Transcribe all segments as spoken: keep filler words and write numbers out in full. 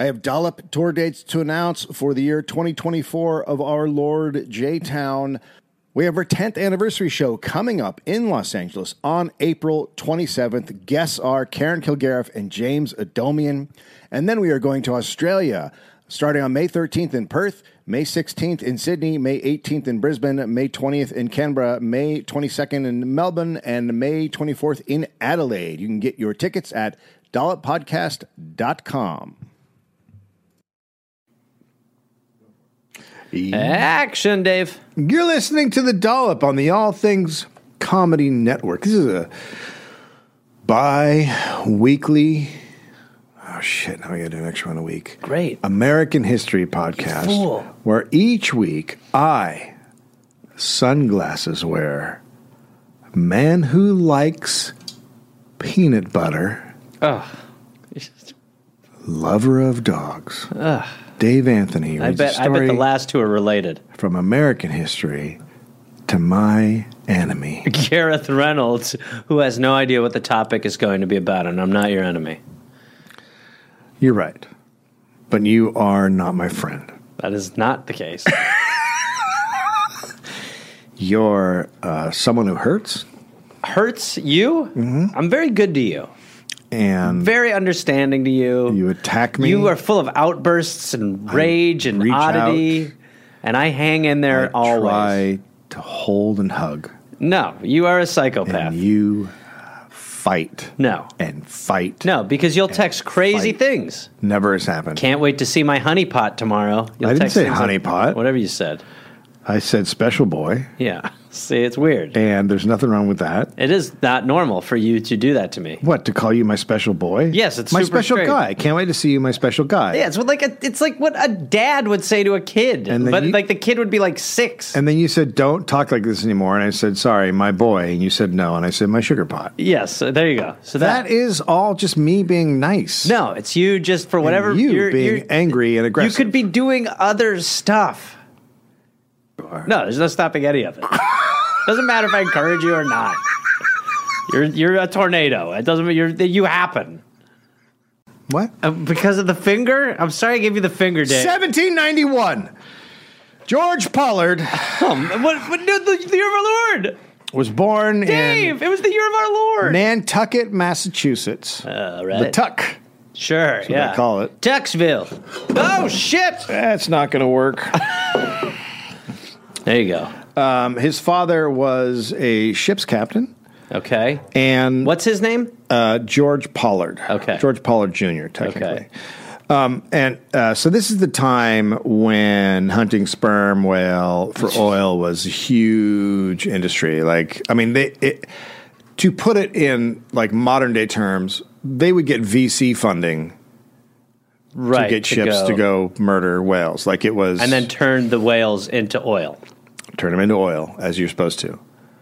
I have Dollop tour dates to announce for the year twenty twenty-four of our Lord J-Town. We have our tenth anniversary show coming up in Los Angeles on April twenty-seventh. Guests are Karen Kilgariff and James Adomian. And then we are going to Australia, starting on May thirteenth in Perth, May sixteenth in Sydney, May eighteenth in Brisbane, May twentieth in Canberra, May twenty-second in Melbourne, and May twenty-fourth in Adelaide. You can get your tickets at dollop podcast dot com. Action, Dave. You're listening to The Dollop on the All Things Comedy Network. This is a bi-weekly... Oh, shit. Now we got to do an extra one a week. Great. American History podcast. Fool. Where each week I, sunglasses wearer, man who likes peanut butter, Ugh. lover of dogs, Ugh. Dave Anthony I reads bet, a I story bet the last two are related. from American history to my enemy. Gareth Reynolds, who has no idea what the topic is going to be about, and I'm not your enemy. You're right. But you are not my friend. That is not the case. You're uh, someone who hurts. Hurts you? Mm-hmm. I'm very good to you. And very understanding to you. You attack me. You are full of outbursts and rage I and reach oddity. out. And I hang in there I always. try to hold and hug. No, you are a psychopath. And you fight. No. And fight. No, because you'll text crazy fight. things. Never has happened. Can't wait to see my honeypot tomorrow. You'll I didn't text say things like- honeypot. Whatever you said. I said special boy. Yeah. See, it's weird. And there's nothing wrong with that. It is not normal for you to do that to me. What, to call you my special boy? Yes, it's my super special straight. guy. Can't wait to see you, my special guy. Yeah, it's what like a, it's like what a dad would say to a kid. And then But you- like the kid would be like six. And then you said, don't talk like this anymore. And I said, sorry, my boy. And you said, no. And I said, my sugar pot. Yes, so there you go. So that, That is all just me being nice. no, it's you just for whatever And you you're, being you're, angry and aggressive. You could be doing other stuff. No, there's no stopping any of it. Doesn't matter if I encourage you or not. You're you're a tornado. It doesn't. You're you happen. What? Uh, because of the finger? I'm sorry I gave you the finger, Dave. seventeen ninety-one. George Pollard Um, what, what, no, the, the year of our Lord. was born Dave, it was the year of our Lord. in Nantucket, Massachusetts. Uh, right. The Tuck. Sure, That's yeah. what I call it. Tucksville. Oh, shit. That's not going to work. There you go. Um, his father was a ship's captain. Okay. And What's his name? uh, George Pollard. Okay. George Pollard Junior, technically. Okay. Um, and uh, so this is the time when hunting sperm whale for oil was a huge industry. Like, I mean, they it, to put it in like modern day terms, they would get V C funding Right. to get ships go. to go murder whales. Like it was, And then turn the whales into oil. turn them into oil as you're supposed to.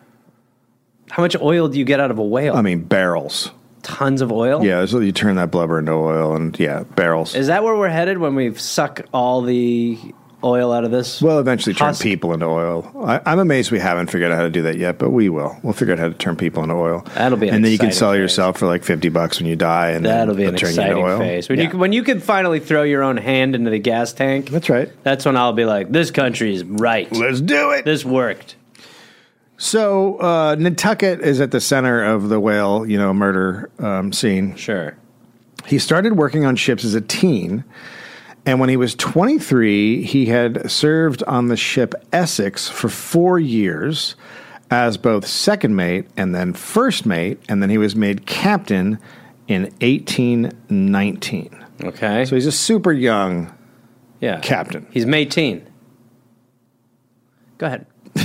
How much oil do you get out of a whale? I mean, barrels. Tons of oil? Yeah, so you turn that blubber into oil, and yeah, barrels. Is that where we're headed when we suck all the oil out of this? We'll eventually turn husk? people into oil. I, I'm amazed we haven't figured out how to do that yet, but we will. We'll figure out how to turn people into oil. That'll be an and then you can exciting sell phase. yourself for like fifty bucks when you die, and That'll then be an they'll turn you into exciting oil. phase. When, Yeah. you, when you can finally throw your own hand into the gas tank, That's right. that's when I'll be like, this country is right. Let's do it. This worked. So uh, Nantucket is at the center of the whale, you know, murder um, scene. Sure. He started working on ships as a teen, and when he was twenty-three, he had served on the ship Essex for four years as both second mate and then first mate, and then he was made captain in eighteen nineteen. Okay. So he's a super young yeah. captain. He's eighteen. Go ahead.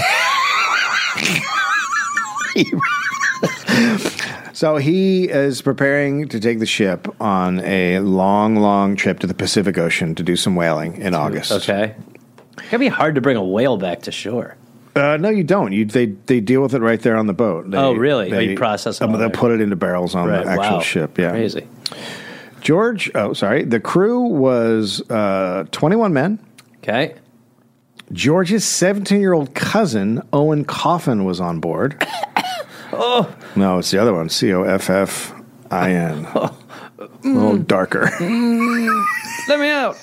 So he is preparing to take the ship on a long, long trip to the Pacific Ocean to do some whaling in August. Okay. It's gonna be hard to bring a whale back to shore. Uh, no, you don't. You they they deal with it right there on the boat. They, Oh, really? Oh, They, you process it um, all They'll there. put it into barrels on Right. the actual Wow. ship. Yeah, Crazy. George. Oh, sorry. The crew was uh, twenty-one men. Okay. George's seventeen-year-old cousin Owen Coffin was on board. Oh No, it's the other one. C O F F I N. A little darker. Let me out.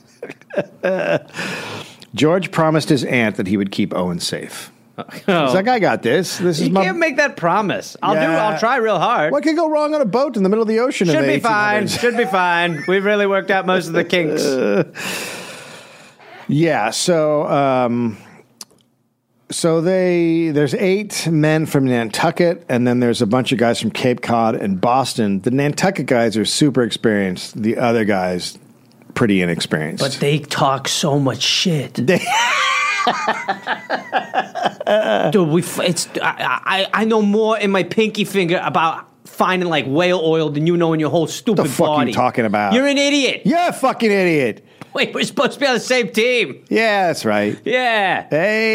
George promised his aunt that he would keep Owen safe. Oh. He's like, I got this. This is You my. can't make that promise. I'll Yeah. do. I'll try real hard. What could go wrong on a boat in the middle of the ocean? in Should the be eighteen fine. hundreds? Should be fine. We've really worked out most of the kinks. Yeah. So, um, so they there's eight men from Nantucket, and then there's a bunch of guys from Cape Cod and Boston. The Nantucket guys are super experienced. The other guys, pretty inexperienced. But they talk so much shit. They- Dude, we. f- It's. I, I. I know more in my pinky finger about finding like whale oil than you know in your whole stupid the fuck body. you talking about? You're an idiot. You're a fucking idiot. Wait, we're supposed to be on the same team. Yeah, that's right. Yeah.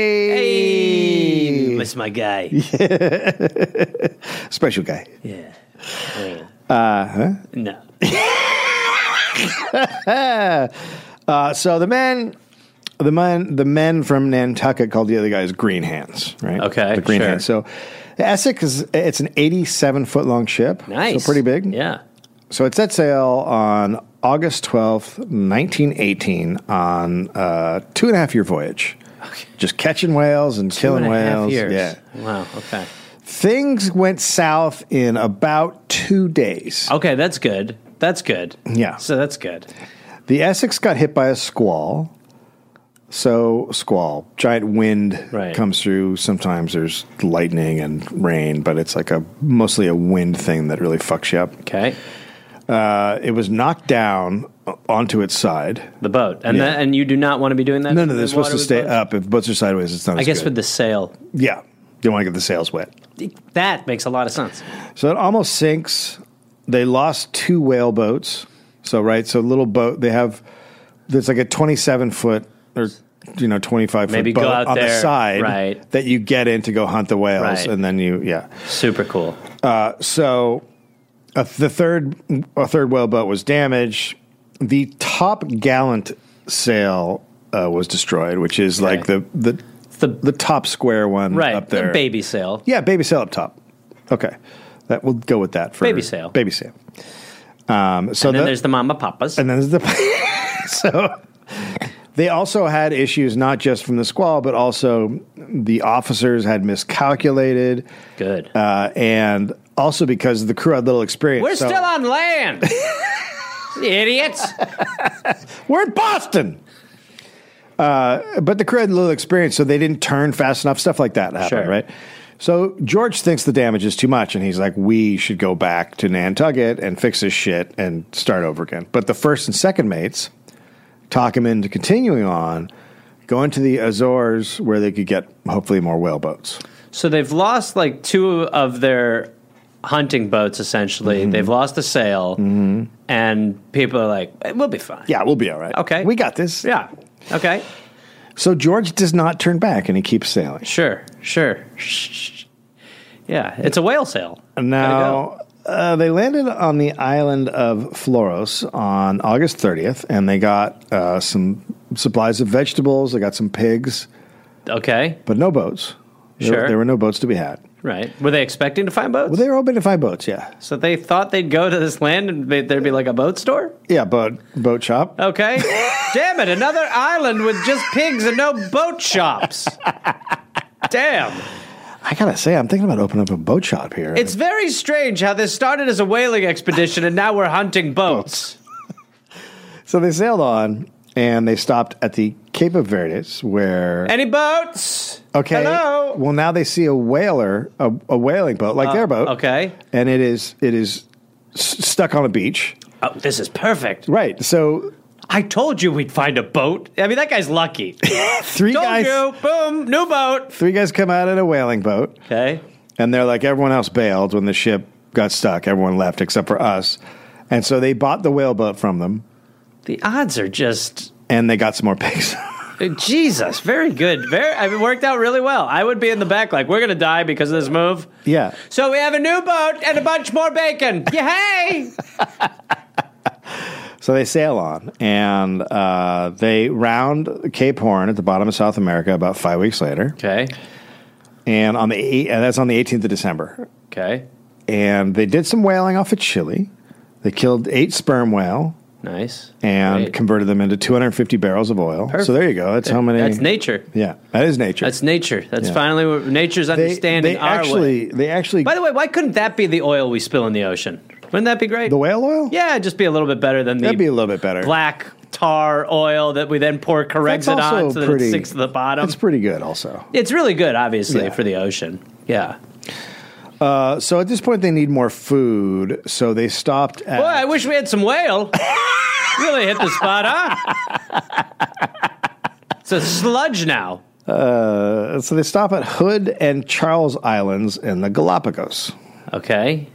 Hey, Hey, that's my guy. special guy. Yeah. Uh huh. No. Uh, so the men, the men, the men from Nantucket called the other guys Green Hands, right? Okay, the Green sure. Hands. So the Essex is it's an eighty-seven foot long ship. Nice. so pretty big. Yeah. So it set sail on August twelfth, nineteen eighteen, on a two and a half year voyage. Okay. Just catching whales and Two killing and a half whales. years. Yeah. Wow. Okay. Things went south in about two days. Okay, that's good. That's good. Yeah. So that's good. The Essex got hit by a squall. So, squall, giant wind Right. comes through. Sometimes there's lightning and rain, but it's like a mostly a wind thing that really fucks you up. Okay. Uh, it was knocked down onto its side. The boat, and Yeah. that, and you do not want to be doing that. No, in no, the they're supposed water to with stay boats? up. If boats are sideways, it's not I as guess good. with the sail, Yeah, you don't want to get the sails wet. that makes a lot of sense. So it almost sinks. They lost two whale boats. So, right, so little boat, they have, there's like a twenty-seven foot or, you know, twenty-five Maybe foot go boat out on the there, side right. that you get in to go hunt the whales. Right. And then you, yeah. Super cool. Uh, so uh, the third, a third whale boat was damaged. The top gallant sail uh, was destroyed, which is Okay. like the, the, The the top square one right, up there. the baby sail. Yeah, baby sail up top. Okay. That we'll go with that for Baby sail. Baby sail. Um, so And then the- there's the mama papas. and then there's the so they also had issues not just from the squall, but also the officers had miscalculated, Good. uh, and also because the crew had little experience. We're So- still on land. Idiots. We're in Boston. Uh, but the crew had little experience, so they didn't turn fast enough. Stuff like that happened, Sure. right? So George thinks the damage is too much, and he's like, we should go back to Nantucket and fix this shit and start over again. But the first and second mates talk him into continuing on, going to the Azores where they could get hopefully more whale boats. So they've lost like two of their hunting boats, essentially. Mm-hmm. They've lost a sail, and people are like, "Eh, we'll be fine. Yeah, we'll be all right. Okay. We got this. Yeah. Okay. So George does not turn back, and he keeps sailing. Sure. Sure. Shh. Yeah. It's a whale sail. Now, uh, they landed on the island of Floros on August thirtieth, and they got uh, some supplies of vegetables. They got some pigs, Okay. but no boats. There, Sure. there were no boats to be had. Right. Were they expecting to find boats? Well, they were hoping to find boats, yeah. So they thought they'd go to this land and they- there'd be like a boat store? Yeah, boat, boat shop. Okay. Damn it. Another island with just pigs and no boat shops. Damn. I gotta say, I'm thinking about opening up a boat shop here. It's very strange how this started as a whaling expedition and now we're hunting boats. So they sailed on, and they stopped at the Cape of Verdes, where... Any boats? Okay. Hello? Well, now they see a whaler, a, a whaling boat, like their boat. Okay. And it is it is s- stuck on a beach. Oh, this is perfect. Right. So I told you we'd find a boat. I mean, that guy's lucky. three Told guys, you. Boom. New boat. three guys come out in a whaling boat, Okay. and they're like, everyone else bailed when the ship got stuck. Everyone left except for us, and so they bought the whale boat from them, The odds are just... and they got some more pigs. Jesus, very good. Very, I mean, it worked out really well. I would be in the back like, we're going to die because of this move. Yeah. So we have a new boat and a bunch more bacon. Yeah, hey! So they sail on, and uh, they round Cape Horn at the bottom of South America about five weeks later, Okay. and on the eight, and that's on the eighteenth of Okay. And they did some whaling off of Chile. They killed eight sperm whale, Nice. And Great. converted them into two hundred fifty barrels of oil. Perfect. So there you go. That's how many. That's nature. Yeah, that is nature. That's nature. That's Yeah. finally what nature's they, understanding they our actually, way. They actually. By the way, why couldn't that be the oil we spill in the ocean? Wouldn't that be great? The whale oil? Yeah, it'd just be a little bit better than the That'd be a little bit better. black tar oil that we then pour Corexit That's also on so that pretty- it sinks to the bottom. It's pretty good also. It's really good, obviously, Yeah. for the ocean. Yeah. Uh, so at this point, they need more food. So they stopped at. Boy, I wish we had some whale. Really hit the spot, huh? It's a sludge now. Uh, so they stop at Hood and Charles Islands in the Galapagos. Okay.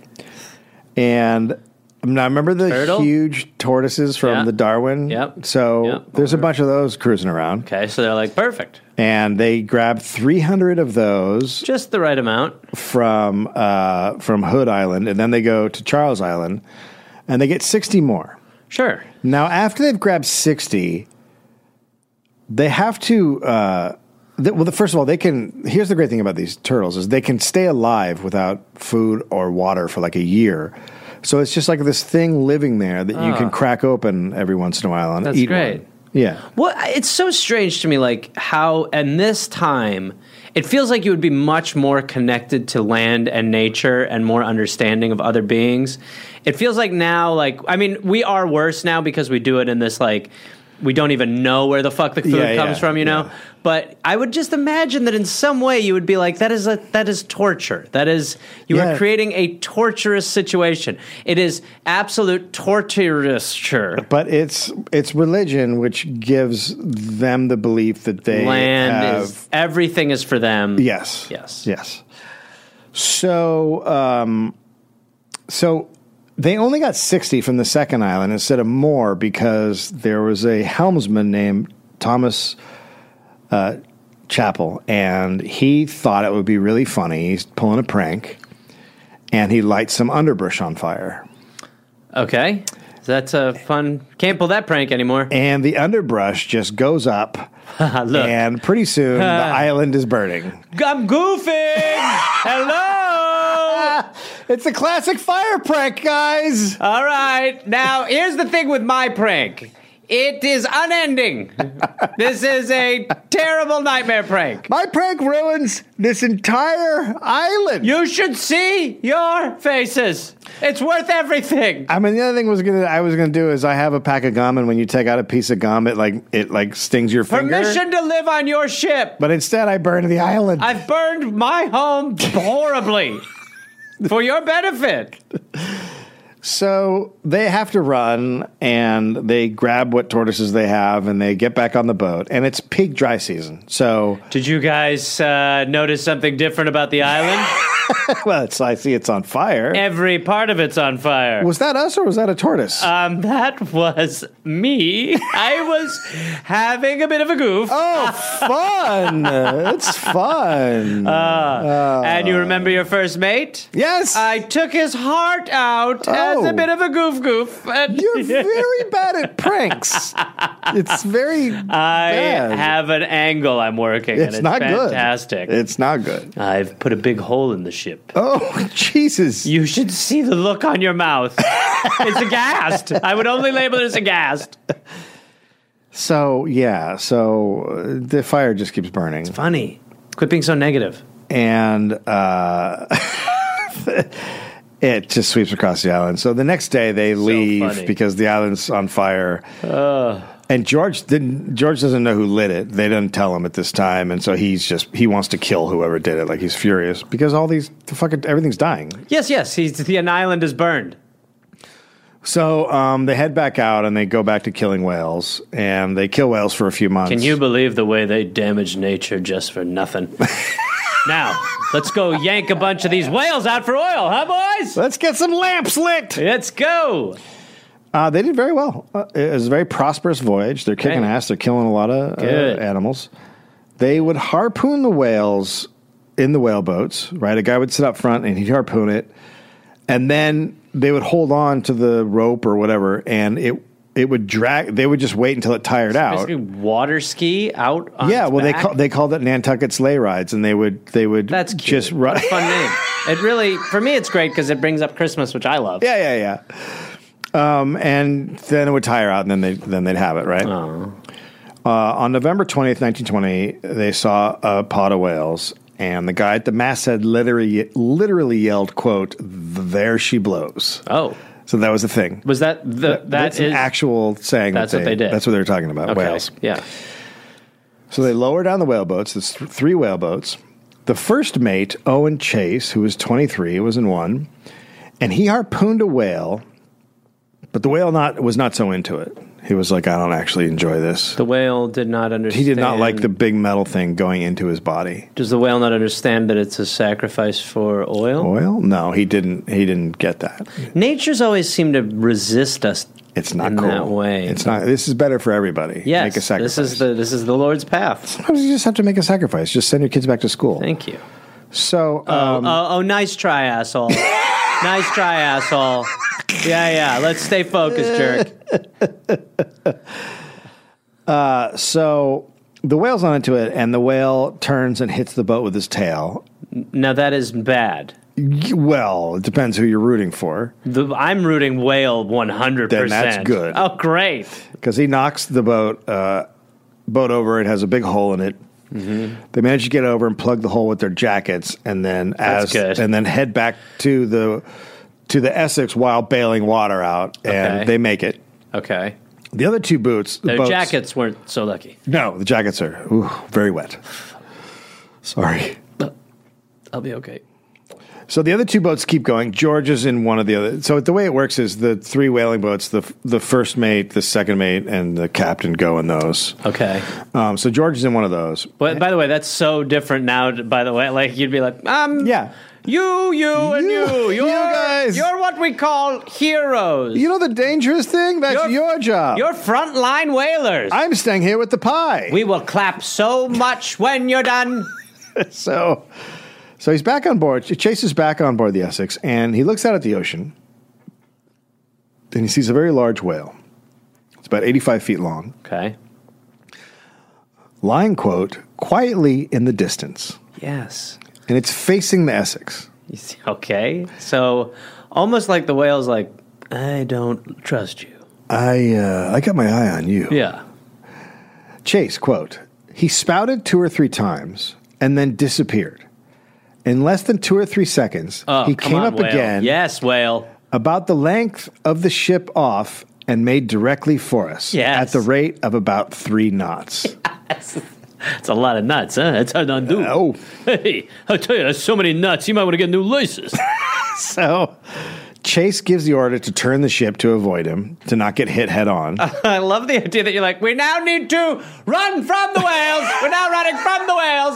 And now remember the Turtle? huge tortoises from Yeah. the Darwin? Yep. So Yep. there's a bunch of those cruising around. Okay, so they're like, perfect. And they grab three hundred of those Just the right amount. from uh, from Hood Island, and then they go to Charles Island, and they get sixty more. Sure. Now, after they've grabbed sixty, they have to. Uh, th- well, the, first of all, they can. Here's the great thing about these turtles: is they can stay alive without food or water for like a year. So it's just like this thing living there that you can crack open every once in a while and That's eat great. one. Yeah. Well, it's so strange to me, like how, in this time, it feels like you would be much more connected to land and nature and more understanding of other beings. It feels like now, like, I mean, we are worse now because we do it in this, like, we don't even know where the fuck the food Yeah, comes yeah, from, you know? yeah. But I would just imagine that in some way you would be like, that is a that is torture. That is, you Yeah. are creating a torturous situation. It is absolute torturous. But it's it's religion which gives them the belief that they Land have. is, everything is for them. Yes. Yes. Yes. So, um, so they only got sixty from the second island instead of more because there was a helmsman named Thomas uh, Chappell, and he thought it would be really funny. He's pulling a prank, and he lights some underbrush on fire. Okay. That's a fun. Can't pull that prank anymore. And the underbrush just goes up, Look. and pretty soon the island is burning. I'm goofing. Hello. It's a classic fire prank, guys. All right. Now, here's the thing with my prank. It is unending. This is a terrible nightmare prank. My prank ruins this entire island. You should see your faces. It's worth everything. I mean, the other thing was gonna I was gonna do is I have a pack of gum, and when you take out a piece of gum, it like it like stings your finger. Permission to live on your ship. But instead, I burned the island. I've burned my home horribly for your benefit. So they have to run, and they grab what tortoises they have, and they get back on the boat. And it's peak dry season. So, Did you guys uh, notice something different about the island? well, it's, I see it's on fire. Every part of it's on fire. Was that us, or was that a tortoise? Um, that was me. I was having a bit of a goof. oh, fun! It's fun. And you remember your first mate? yes. I took his heart out as Oh. a bit of a goof goof. And You're very bad at pranks. It's very I bad. have an angle I'm working, and It's it's not fantastic. good. It's not good. I've put a big hole in the ship. Oh, Jesus. You should see the look on your mouth. It's aghast. I would only label it as aghast. So, yeah. So uh, the fire just keeps burning. Funny. Quit being so negative. And uh, it just sweeps across the island. So the next day they leave funny. because the island's on fire. And George didn't. George doesn't know who lit it. They didn't tell him at this time, and so he's just he wants to kill whoever did it. Like he's furious because all these the fucking everything's dying. Yes, yes. He's, the an island is burned. So um, they head back out and they go back to killing whales, and they kill whales for a few months. Can you believe the way they damage nature just for nothing? Now, let's go yank a bunch of these whales out for oil, huh, boys? Let's get some lamps lit. Let's go. Uh, they did very well. Uh, it was a very prosperous voyage. They're kicking Okay. ass. They're killing a lot of uh, Good. animals. They would harpoon the whales in the whale boats, right? A guy would sit up front and he'd harpoon it. And then they would hold on to the rope or whatever, and it it would drag. They would just wait until it tired out. Basically, water ski out on Yeah, its well, they back? call, they called it Nantucket sleigh rides, and they would they would That's cute. just run. What a fun name. It really, for me, it's great because it brings up Christmas, which I love. Yeah, yeah, yeah. Um, and then it would tire out, and then they then they'd have it, right? Oh. Uh, on November twentieth, nineteen twenty, they saw a pod of whales, and the guy at the masthead literally literally yelled, "quote There she blows." Oh. So that was the thing. Was that the that that's is, an actual saying? That's that what they did. That's what they were talking about. okay. Whales. Yeah. So they lower down the whale boats. There's th- three whale boats. The first mate, Owen Chase, who was twenty-three, was in one, and he harpooned a whale, but the whale not was not so into it. He was like, I don't actually enjoy this. The whale did not understand. He did not like the big metal thing going into his body. Does the whale not understand that it's a sacrifice for oil? Oil? No, he didn't. He didn't get that. Nature's always seemed to resist us. It's not in cool. that way. It's not. This is better for everybody. Yes, make a sacrifice. this is the this is the Lord's path. Sometimes you just have to make a sacrifice. Just send your kids back to school. Thank you. So, um, oh, oh, oh, nice try, asshole. Nice try, asshole. Yeah, yeah. Let's stay focused, jerk. uh, so the whale's not into it, and the whale turns and hits the boat with his tail. Now that is bad. Well, it depends who you're rooting for. The, I'm rooting whale one hundred percent. Then that's good. Oh, great. Because he knocks the boat uh, boat over. It has a big hole in it. Mm-hmm. They manage to get over and plug the hole with their jackets, and then as That's good. and then head back to the to the Essex while bailing water out, and Okay. they make it. Okay. The other two boots, Their boats, jackets weren't so lucky. No, the jackets are ooh, very wet. Sorry. I'll be okay. So the other two boats keep going. George is in one of the other. So the way it works is the three whaling boats, the the first mate, the second mate, and the captain go in those. Okay. Um, so George is in one of those. But by the way, that's so different now. By the way, like you'd be like, um, Yeah. you, you, and You- you, you're, you guys. you're what we call heroes. You know the dangerous thing? That's You're- your job. You're frontline whalers. I'm staying here with the pie. We will clap so much when you're done. So, so he's back on board. Chase is back on board the Essex, and he looks out at the ocean, and he sees a very large whale. It's about eighty-five feet long, Okay. lying, quote, quietly in the distance, Yes. and it's facing the Essex. You see- Okay. So almost like the whale's like, I don't trust you. I, uh, I got my eye on you. Yeah. Chase, quote, he spouted two or three times and then disappeared. In less than two or three seconds, Oh, he come came on, up whale. again. Yes, whale. About the length of the ship off and made directly for us Yes. at the rate of about three knots. It's a lot of nuts, huh? That's hard to undo. Oh, Hey, I'll tell you, there's so many nuts, you might want to get new laces. so Chase gives the order to turn the ship to avoid him, to not get hit head on. I love the idea that you're like, we now need to run from the whales. We're now running from the whales.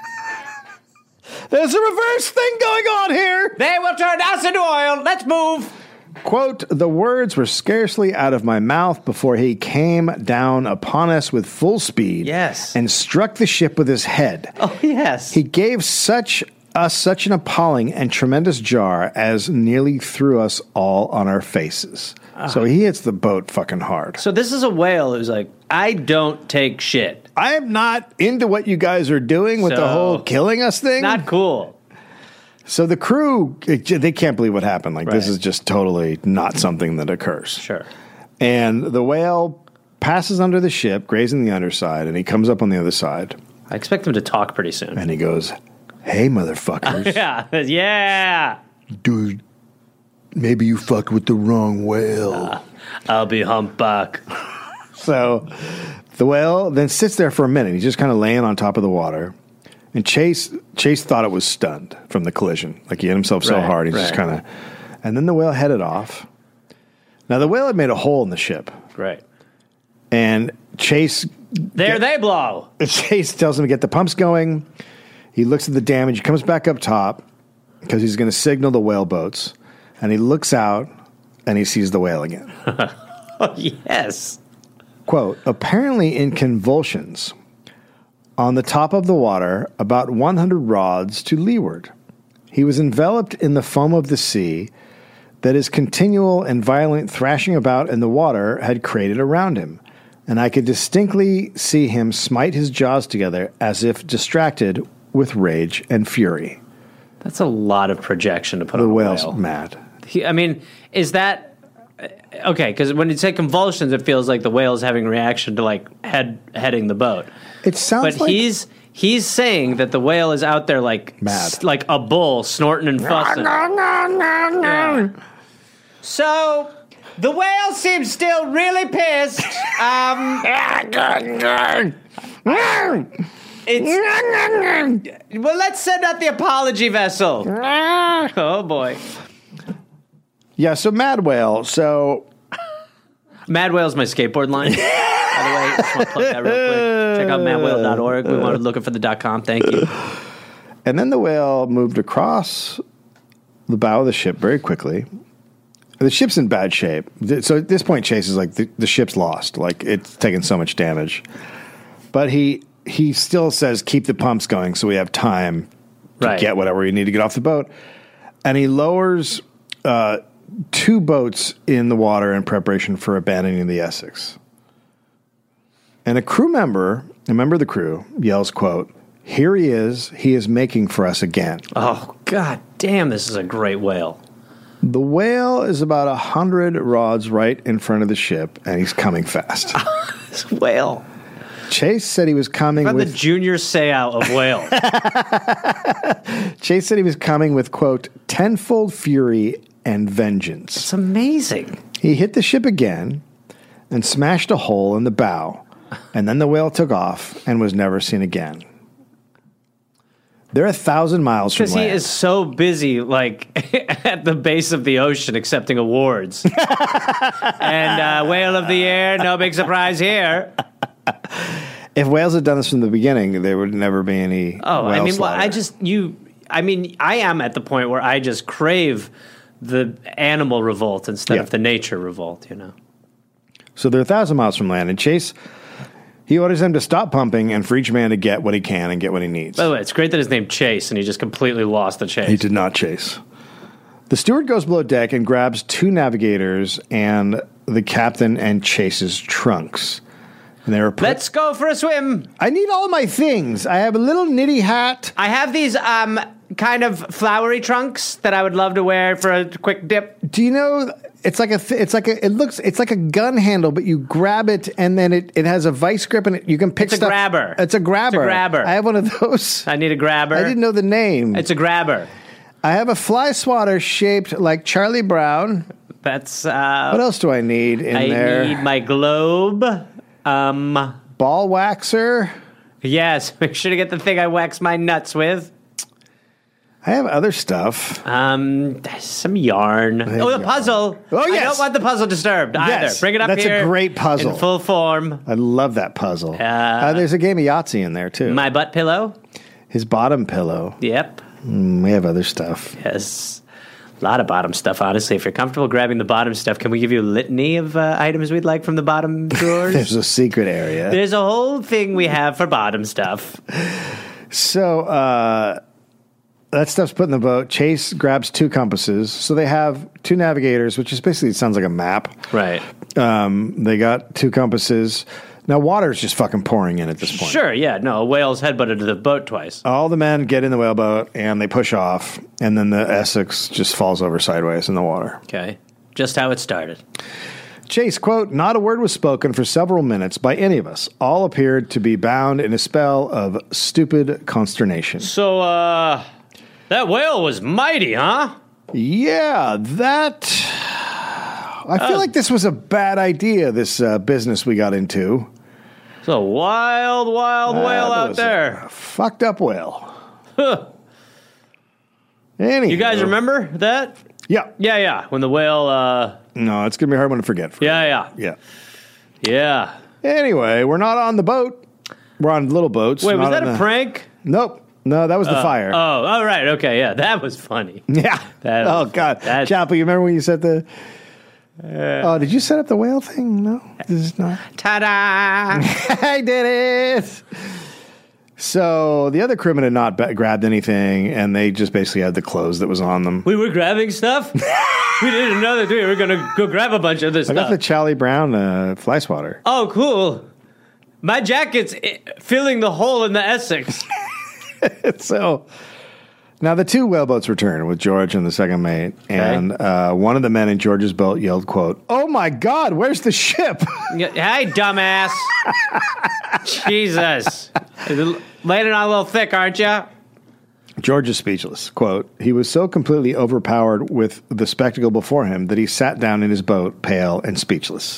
There's a reverse thing going on here. They will turn us into oil. Let's move. Quote, the words were scarcely out of my mouth before he came down upon us with full speed. Yes. And struck the ship with his head. Oh, yes. He gave such us such an appalling and tremendous jar as nearly threw us all on our faces. So he hits the boat fucking hard. So this is a whale who's like, I don't take shit. I am not into what you guys are doing with the So- whole killing us thing. Not cool. So the crew, it, they can't believe what happened. Like, this Right. is just totally not something that occurs. Sure. And the whale passes under the ship, grazing the underside, and he comes up on the other side, I expect him to talk pretty soon. and he goes, hey, motherfuckers. Yeah. Yeah. Dude, maybe you fucked with the wrong whale. I'll be humpback. So the whale then sits there for a minute. He's just kind of laying on top of the water. And Chase Chase thought it was stunned from the collision. Like he hit himself so Right, hard, he's just right. kind of... And then the whale headed off. Now, the whale had made a hole in the ship. Right. And Chase... There they blow. Chase tells him to get the pumps going. He looks at the damage. He comes back up top because he's going to signal the whale boats. And he looks out and he sees the whale again. Oh, yes. Quote, apparently in convulsions on the top of the water about one hundred rods to leeward. He was enveloped in the foam of the sea that his continual and violent thrashing about in the water had created around him. And I could distinctly see him smite his jaws together as if distracted with rage and fury. That's a lot of projection to put The on a whale's whale. mad. He, I mean, is that Okay, because when you say convulsions, it feels like the whale's having a reaction to like head heading the boat. It sounds but like... he's he's saying that the whale is out there like Mad. s- like a bull snorting and fussing. Yeah. So the whale seems still really pissed. Um, it's, well, let's send out the apology vessel. Oh boy. Yeah, so Mad Whale, so... Mad Whale's my skateboard line. By the way, I just want to plug that real quick. Check out mad whale dot org. We wanted looking for the .com. Thank you. And then the whale moved across the bow of the ship very quickly. The ship's in bad shape. So at this point, Chase is like, the, the ship's lost. Like, it's taken so much damage. But he he still says, keep the pumps going so we have time to Right. get whatever we need to get off the boat. And he lowers... Uh, two boats in the water in preparation for abandoning the Essex. And a crew member, a member of the crew, yells, quote, "Here he is. He is making for us again." Oh, god damn, this is a great whale. The whale is about a hundred rods right in front of the ship, and he's coming fast. This whale. Chase said he was coming About with... the junior Seau of whales. Chase said he was coming with, quote, tenfold fury and vengeance. It's amazing. He hit the ship again and smashed a hole in the bow, and then the whale took off and was never seen again. They're a thousand miles from Because land. he is so busy, like, at the base of the ocean accepting awards. And uh, Whale of the Year, no big surprise here. If whales had done this from the beginning, there would never be any Oh, I whale mean, well, I slaughter. just, you, I mean, I am at the point where I just crave the animal revolt instead Yeah. of the nature revolt, you know? So they're a thousand miles from land, and Chase, he orders them to stop pumping and for each man to get what he can and get what he needs. By the way, it's great that his name Chase, and he just completely lost the chase. He did not chase. The steward goes below deck and grabs two navigators and the captain and Chase's trunks. And they were put, Let's go for a swim. I need all my things. I have a little nitty hat. I have these um kind of flowery trunks that I would love to wear for a quick dip. Do you know it's like a th- it's like a it looks it's like a gun handle, but you grab it and then it, it has a vice grip and it, you can pick It's a stuff. grabber. It's a grabber. It's a grabber. I have one of those. I need a grabber. I didn't know the name. It's a grabber. I have a fly swatter shaped like Charlie Brown. That's uh What else do I need in I there? need my globe. Um Ball waxer. yes, make sure to get the thing I wax my nuts with. I have other stuff. Um, some yarn. you Oh, the go. puzzle. Oh, I yes. don't want the puzzle disturbed either. Yes, Bring it up that's a here. great puzzle. In full form. I love that puzzle. Uh, there's a game of Yahtzee in there too. My butt pillow. His bottom pillow. Yep. Mm, we have other stuff. Yes. A lot of bottom stuff, honestly. If you're comfortable grabbing the bottom stuff, can we give you a litany of uh, items we'd like from the bottom drawers? There's a secret area. There's a whole thing we have for bottom stuff. So uh, that stuff's put in the boat. Chase grabs two compasses. So they have two navigators, which is basically, it sounds like a map. Right. Um, they got two compasses. Now water's just fucking pouring in at this point. Sure, yeah. No, a whale's headbutted to the boat twice. All the men get in the whaleboat and they push off, and then the Essex just falls over sideways in the water. Okay. Just how it started. Chase, quote, "Not a word was spoken for several minutes by any of us. All appeared to be bound in a spell of stupid consternation." So, uh, that whale was mighty, huh? Yeah, that... I feel Uh, like this was a bad idea, this uh, business we got into. It's a wild, wild whale Uh, that out was there. a fucked up whale. Anyway. You guys remember that? Yeah. Yeah, yeah. When the whale, uh, No, it's going to be a hard one to forget. For yeah, yeah. Yeah. Yeah. Anyway, we're not on the boat. We're on little boats. Wait, was not that on a the- prank? Nope. No, that was the fire. Oh, all right. Okay, yeah. That was funny. Yeah. That oh, was- God. that- Chapel, you remember when you set the... oh, did you set up the whale thing? No, this is not. Ta-da! I did it! So the other crewmen had not ba- grabbed anything, and they just basically had the clothes that was on them. We were grabbing stuff? We didn't know that we were going to go grab a bunch of this I got stuff. the Charlie Brown uh, fly swatter. Oh, cool. My jacket's i- filling the hole in the Essex. So Now, the two whaleboats returned with George and the second mate, and Okay. uh, one of the men in George's boat yelled, quote, "Oh my God, where's the ship?" Hey, dumbass. Jesus. Laying it on a little thick, aren't you? George is speechless. Quote, "He was so completely overpowered with the spectacle before him that he sat down in his boat, pale and speechless."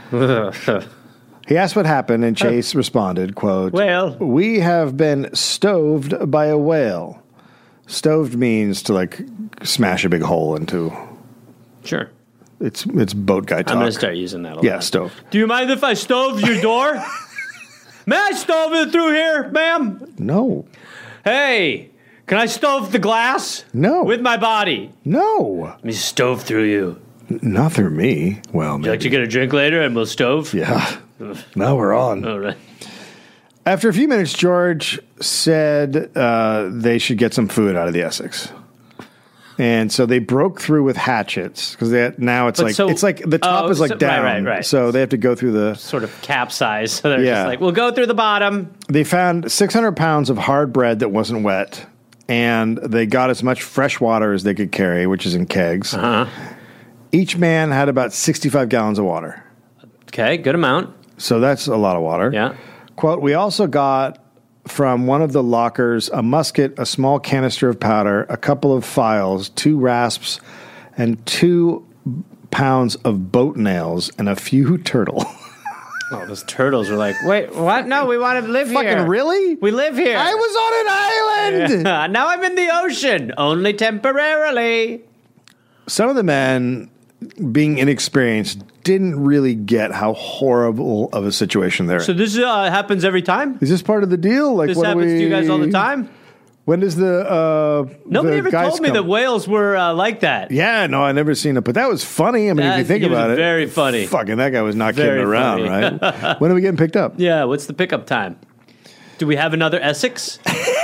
He asked what happened, and Chase responded, quote, Whale. "We have been stoved by a whale." Stoved means to, like, smash a big hole into... Sure. It's it's boat guy talk. I'm going to start using that a lot. Yeah, stoved. Do you mind if I stove your door? May I stove it through here, ma'am? No. Hey, can I stove the glass? No. With my body. No. Let me stove through you. N- Not through me. Well, Would you like maybe. to get a drink later and we'll stove? Yeah. Now we're on. All right. After a few minutes, George said uh, they should get some food out of the Essex. And so they broke through with hatchets because now it's But like so- it's like the top oh, is like so- down, right, right, right. so they have to go through the. Sort of capsize. So they're Yeah. just like, we'll go through the bottom. They found six hundred pounds of hard bread that wasn't wet, and they got as much fresh water as they could carry, which is in kegs. Uh-huh. Each man had about sixty-five gallons of water, Okay, good amount. so that's a lot of water. Yeah. Quote, "We also got from one of the lockers a musket, a small canister of powder, a couple of files, two rasps, and two pounds of boat nails, and a few turtle." Oh, those turtles were like, wait, what? No, we want to live here. Fucking really? We live here. I was on an island! Now I'm in the ocean, only temporarily. Some of the men, being inexperienced, didn't really get how horrible of a situation they're So in. this uh, happens every time? Is this part of the deal? Like, This what do happens we, to you guys all the time? When does the uh, Nobody the ever guys told me come? that whales were uh, like that. Yeah, no, I never seen it, but that was funny. I mean, if That- you think he was about it, very funny. Fucking that guy was not Very kidding around, funny. right? When are we getting picked up? Yeah, what's the pickup time? Do we have another Essex?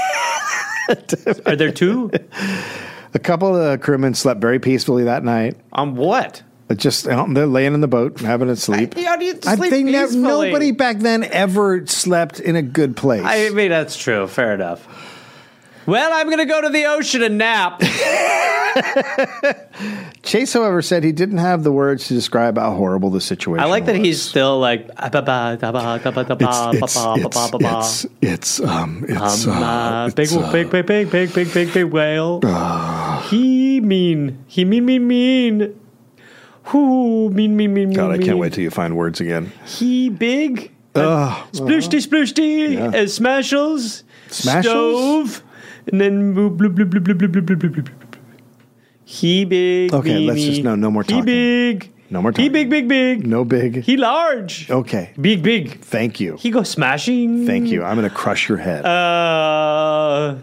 Are there two? A couple of crewmen slept very peacefully that night. On what? It just you know, they're laying in the boat, having a sleep. How do you I sleep think that peacefully? nobody back then ever slept in a good place. I mean, that's true. Fair enough. Well, I'm going to go to the ocean and nap. Chase, however, said he didn't have the words to describe how horrible the situation I like that was. he's still like, ah, ba, ba, da, ba, da, ba, da, ba, It's, it's, ba, ba, it's, ba, ba, ba. it's, it's, um, it's, Um, uh, uh, it's, big, uh, big, big, big, big, big, big, big whale. He mean. He mean, mean, mean. Whoo, mean, mean, mean, God, mean, I can't mean. wait till you find words again. He big. Ugh. Sploosty, sploosty. Yeah. Uh, smashels. Smashels? Stove. And then bloop, bloop, bloop, bloop, bloop, bloop, bloop, bloop, bloop, bloop. He big. Okay, me, let's me. just- no, no more He talking. big. No more He talking. big, big, big. No big. He large. Okay. Big, big. Thank you. He go smashing. Thank you. I'm going to crush your head. Uh,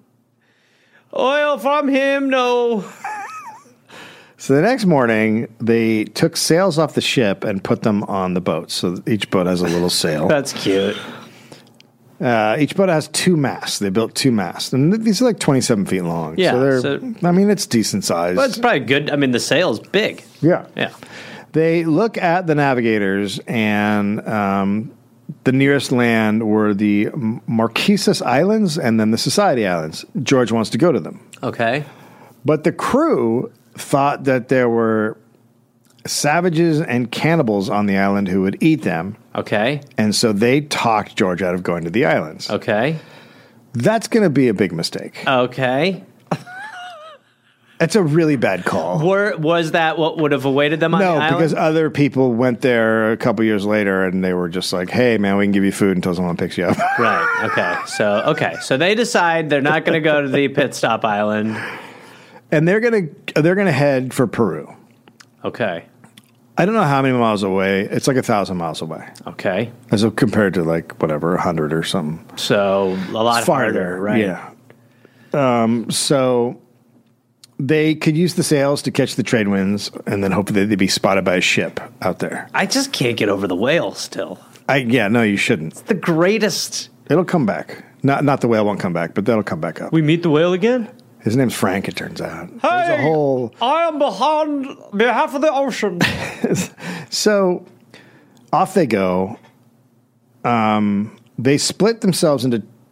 oil from him, no. So the next morning, they took sails off the ship and put them on the boat. So each boat has a little sail. That's cute. Uh, each boat has two masts. They built two masts. And th- these are like twenty-seven feet long. Yeah, So they're, so- I mean, it's decent size. Well, it's probably good. I mean, the sail's big. yeah. Yeah. They look at the navigators, and um, the nearest land were the Marquesas Islands and then the Society Islands. George wants to go to them. Okay. But the crew thought that there were savages and cannibals on the island who would eat them. Okay. And so they talked George out of going to the islands. Okay. That's going to be a big mistake. Okay. It's a really bad call. Were, was that what would have awaited them on No, the island? because other people went there a couple years later and they were just like, hey, man, we can give you food until someone picks you up. Right. Okay. So, okay. So they decide they're not going to go to the pit stop island. And they're going to they're going to head for Peru. Okay. I don't know how many miles away. It's like a thousand miles away. Okay. As of compared to like whatever, a hundred or something. So a lot It's farther, harder, right? Yeah. Um, so they could use the sails to catch the trade winds, and then hopefully they'd be spotted by a ship out there. I just can't get over the whale still. I yeah, no, you shouldn't. The greatest. It'll come back. Not not the whale won't come back, but that'll come back up. We meet the whale again? His name's Frank, it turns out. There's a whole I am behind behalf of the ocean. so off they go. Um, they split themselves into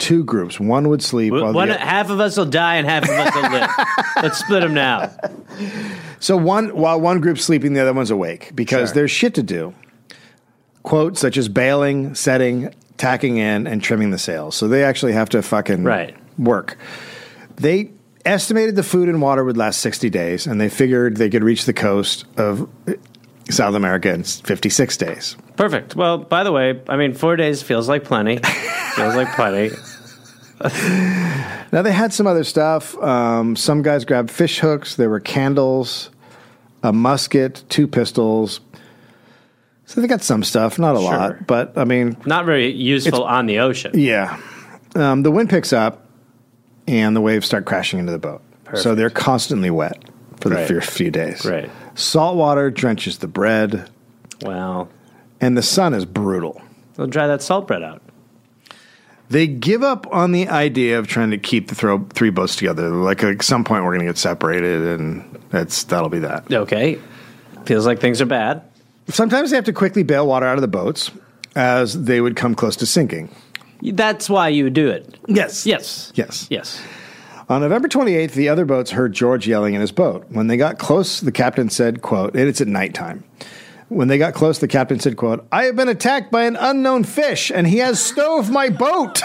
two groups. One would sleep. While One, the, half of us will die and half of us will live. Let's split them now. So one, while one group's sleeping, the other one's awake because Sure. there's shit to do. Quote, such as bailing, setting, tacking in, and trimming the sails. So they actually have to fucking Right. work. They estimated the food and water would last sixty days, and they figured they could reach the coast of South America in fifty-six days. Perfect. Well, by the way, I mean, four days feels like plenty. feels like plenty. Now, they had some other stuff. Um, some guys grabbed fish hooks. There were candles, a musket, two pistols. So they got some stuff, not a Sure. lot. But, I mean, Not very useful on the ocean. yeah. Um, the wind picks up, and the waves start crashing into the boat. Perfect. So they're constantly wet for the Right. first few days. Right. Salt water drenches the bread, Well, and the sun is brutal. they'll dry that salt bread out. They give up on the idea of trying to keep the throw, three boats together. Like, at some point, we're going to get separated, and that's that'll be that. Okay. Feels like things are bad. Sometimes they have to quickly bail water out of the boats as they would come close to sinking. That's why you do it. Yes. Yes. Yes. Yes. On November twenty-eighth, the other boats heard George yelling in his boat. When they got close, the captain said, quote, and it's at nighttime. When they got close, the captain said, quote, I have been attacked by an unknown fish, and he has stove my boat.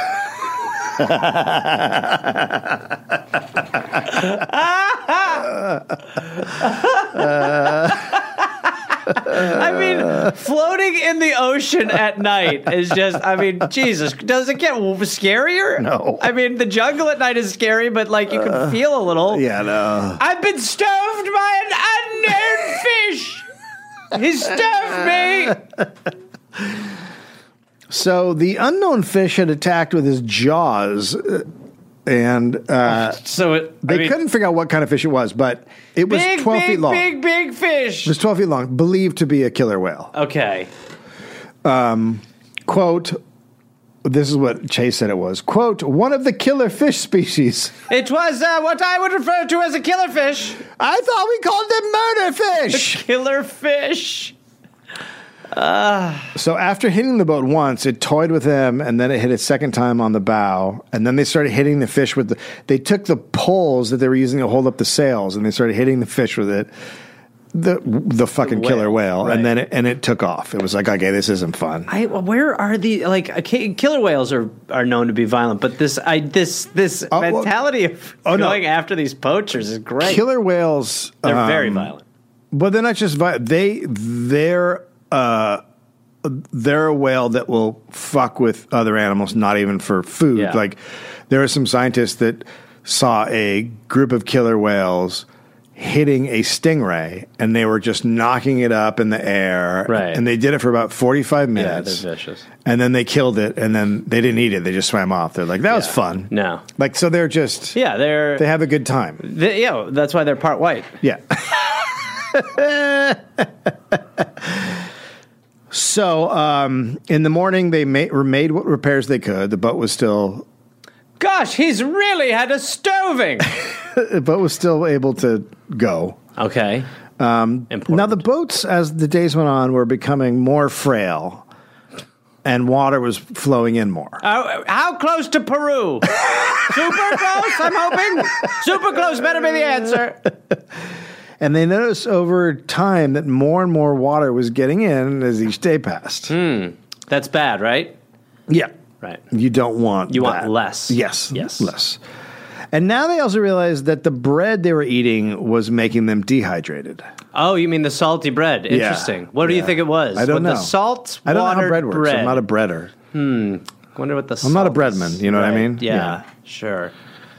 I mean, floating in the ocean at night is just, I mean, Jesus, does it get scarier? No. I mean, the jungle at night is scary, but like you can feel a little. Yeah, no. I've been stoved by an unknown fish. He stoved me. So the unknown fish had attacked with his jaws, uh, and uh, So it, they I mean, couldn't figure out what kind of fish it was, but it was big, twelve big, feet long. big, big fish. It was twelve feet long, believed to be a killer whale. Okay. Quote, this is what Chase said it was, quote, one of the killer fish species. It was uh, what I would refer to as a killer fish. I thought we called them murder fish. Killer fish. So after hitting the boat once, it toyed with them, and then it hit a second time on the bow, and then they started hitting the fish with the, they took the poles that they were using to hold up the sails, and they started hitting the fish with it, the the fucking The killer whale, whale, right. and then it, and it took off. It was like, okay, this isn't fun. I, where are the like uh, ki- killer whales are, are known to be violent, but this I this this well- mentality of Oh, no. going after these poachers is great. Killer whales, They're um, very violent. but they're not just violent. They they're uh, they're a whale that will fuck with other animals, not even for food. Yeah. Like there are some scientists that saw a group of killer whales hitting a stingray, and they were just knocking it up in the air. Right. And they did it for about forty-five Yeah, minutes. they're vicious. And then they killed it, and then they didn't eat it. They just swam off. They're like, that was Yeah. fun. No. Like, so they're just, Yeah, they're they have a good time. they, yeah. That's why they're part white. Yeah. So, um, in the morning, they made, made what repairs they could. The boat was still, Gosh, he's really had a stoving. the boat was still able to go. Okay. Um, Important. Now, the boats, as the days went on, were becoming more frail, and water was flowing in more. Uh, how close to Peru? Super close, I'm hoping. Super close better be the answer. And they noticed over time that more and more water was getting in as each day passed. That's bad, right? Yeah. Right. You don't want You want that. less. Yes. Yes. Less. And now they also realized that the bread they were eating was making them dehydrated. Oh, you mean the salty bread? Interesting. What do you Yeah. think it was? I don't With know. The salt. I don't know how watered bread works. bread. I'm not a breader. Wonder what the. I'm not a salt breadman, is. you know what I Right. mean? Yeah, Yeah. sure.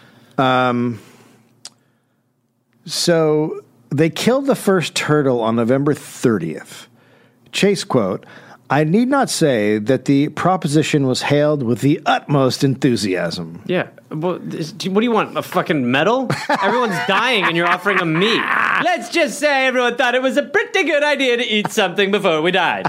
So they killed the first turtle on November thirtieth. Chase quote, I need not say that the proposition was hailed with the utmost enthusiasm. Yeah. Well, is- do- what do you want? A fucking medal? Everyone's dying, and you're offering them meat. Let's just say everyone thought it was a pretty good idea to eat something before we died.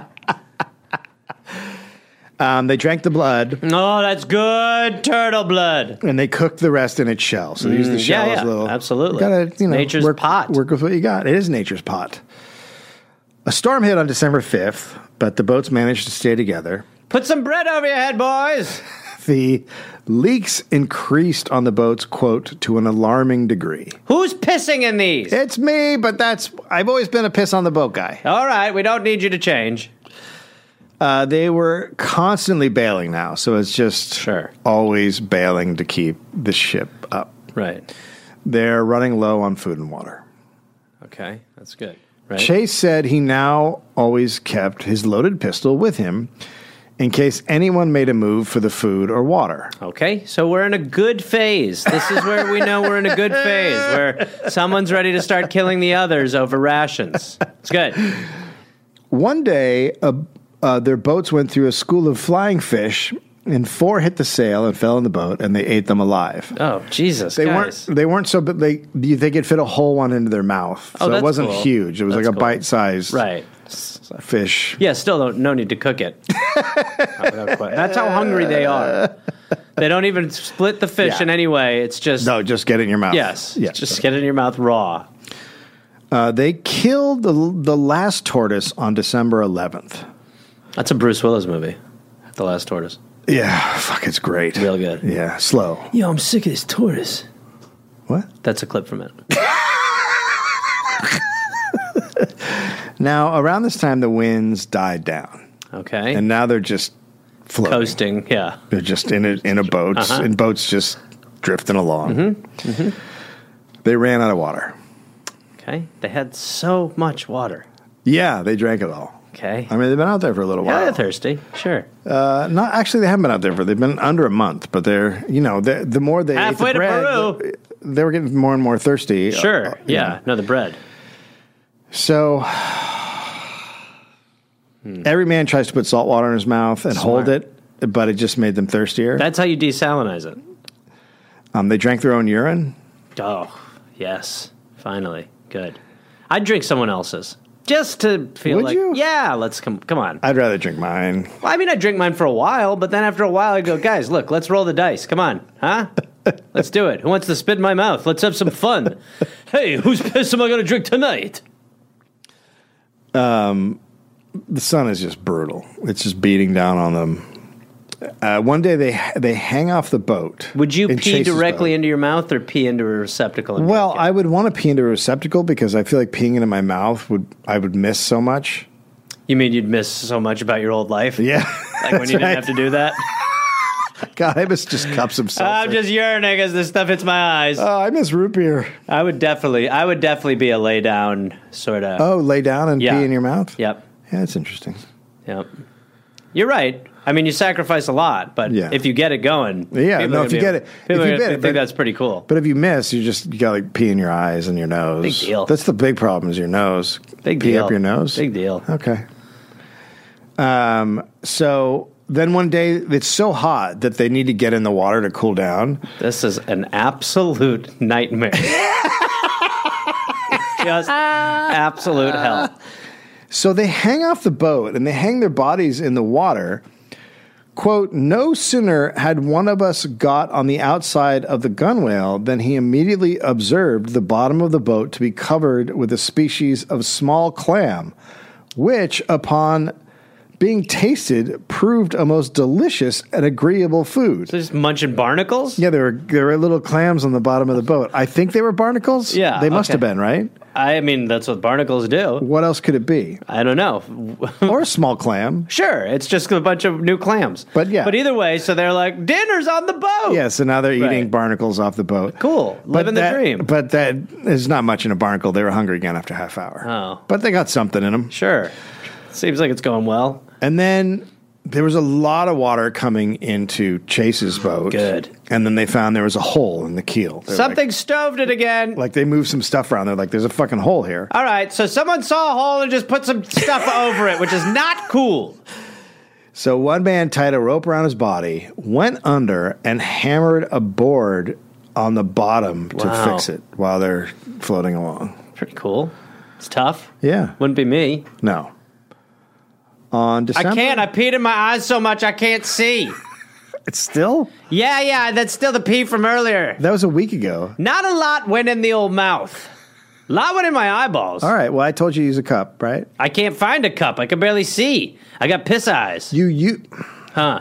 Um, they drank the blood, Oh, that's good turtle blood. and they cooked the rest in its shell. So they used the Mm, shell yeah, as yeah, a little. absolutely. Gotta, you know, Nature's work, pot. Work with what you got. It is nature's pot. A storm hit on December fifth, but the boats managed to stay together. Put some bread over your head, boys. the leaks increased on the boats, quote, to an alarming degree. Who's pissing in these? It's me, but that's I've always been a piss on the boat guy. All right, we don't need you to change. Uh, they were constantly bailing now, so it's just Sure. always bailing to keep the ship up. Right. They're running low on food and water. Okay, that's good. Right. Chase said he now always kept his loaded pistol with him in case anyone made a move for the food or water. Okay, so we're in a good phase. This is where we know we're in a good phase, where someone's ready to start killing the others over rations. It's good. One day, uh, uh, their boats went through a school of flying fish, and four hit the sail and fell in the boat, and they ate them alive. Oh, Jesus, They guys. weren't. They weren't so, but they they could fit a whole one into their mouth. Oh, So that's it wasn't cool. huge. It was That's like a cool. bite-sized Right. fish. Yeah, still don't, no need to cook it. Without question. That's how hungry they are. They don't even split the fish Yeah. in any way. It's just, No, just get it in your mouth. yes, Yeah. just get it in your mouth raw. Uh, they killed the the last tortoise on December eleventh. That's a Bruce Willis movie, The Last Tortoise. Yeah, fuck, it's great. Real good. Yeah, slow. Yo, I'm sick of this tortoise. What? That's a clip from it. Now, around this time, the winds died down, Okay. and now they're just floating. Coasting, yeah. They're just in a, in a boat, Uh-huh. in boats just drifting along. Mm-hmm. Mm-hmm. They ran out of water. Okay. They had so much water. Yeah, they drank it all. Okay. I mean, they've been out there for a little Yeah, while. they're thirsty. Sure. Uh, not actually, they haven't been out there for. They've been under a month, but they're you know the the more they Halfway ate the to bread, Peru. the- they were getting more and more thirsty. Sure. Uh, you yeah. know. No, the bread. So every man tries to put salt water in his mouth and hold Smart. it, but it just made them thirstier. That's how you desalinize it. Um, they drank their own urine. Oh, yes. Finally. Good. I'd drink someone else's. Just to feel Would like, you? yeah, let's come. Come on. I'd rather drink mine. Well, I mean, I drink mine for a while, but then after a while, I go, guys, look, let's roll the dice. Come on, huh? Let's do it. Who wants to spit in my mouth? Let's have some fun. Hey, whose piss am I going to drink tonight? The sun is just brutal. It's just beating down on them. Uh, one day they they hang off the boat. Would you in pee Chase's directly boat. into your mouth or pee into a receptacle? And Well, drink it? I would want to pee into a receptacle because I feel like peeing into my mouth would I would miss so much. You mean you'd miss so much about your old life? Yeah, Like when you didn't have to do that? God, I miss just cups of seltzer. I'm just yearning as this stuff hits my eyes. Oh, I miss root beer. I would definitely, I would definitely be a lay down sort of. Oh, lay down and Yeah. pee in your mouth. Yep. Yeah, that's interesting. Yep. You're right. I mean, you sacrifice a lot, but Yeah. if you get it going, Yeah, people no, are if you gonna get be- it- if people you are get gonna it, think but- that's pretty cool. But if you miss, you just you got like pee in your eyes and your nose. Big deal. That's the big problem is your nose. Big pee deal. up your nose. Big deal. Okay. Um. So then one day it's so hot that they need to get in the water to cool down. This is an absolute nightmare. Just absolute hell. So they hang off the boat and they hang their bodies in the water. Quote, no sooner had one of us got on the outside of the gunwale than he immediately observed the bottom of the boat to be covered with a species of small clam, which, upon being tasted, proved a most delicious and agreeable food. So just munching barnacles? Yeah, there were there were little clams on the bottom of the boat. I think they were barnacles. Yeah, they must okay. have been, right? I mean, that's what barnacles do. What else could it be? I don't know. Or a small clam. Sure, it's just a bunch of new clams. But yeah. But either way, so they're like, dinner's on the boat. Yeah, so now they're eating Right. barnacles off the boat. Cool. But Living that- the dream. But that is not much in a barnacle. They were hungry again after a half hour. Oh. But they got something in them. Sure. Seems like it's going well. And then there was a lot of water coming into Chase's boat. Good. And then they found there was a hole in the keel. They're Something stoved it again. Like, like they moved some stuff around. They're like, there's a fucking hole here. All right, so someone saw a hole and just put some stuff over it, which is not cool. So one man tied a rope around his body, went under, and hammered a board on the bottom to Wow. fix it while they're floating along. Pretty cool. It's tough. Yeah. Wouldn't be me. No. On December. I can't. I peed in my eyes so much I can't see. It's still? Yeah, yeah, that's still the pee from earlier. That was a week ago. Not a lot went in the old mouth. A lot went in my eyeballs. All right. Well, I told you to use a cup, right? I can't find a cup. I can barely see. I got piss eyes. You you Huh.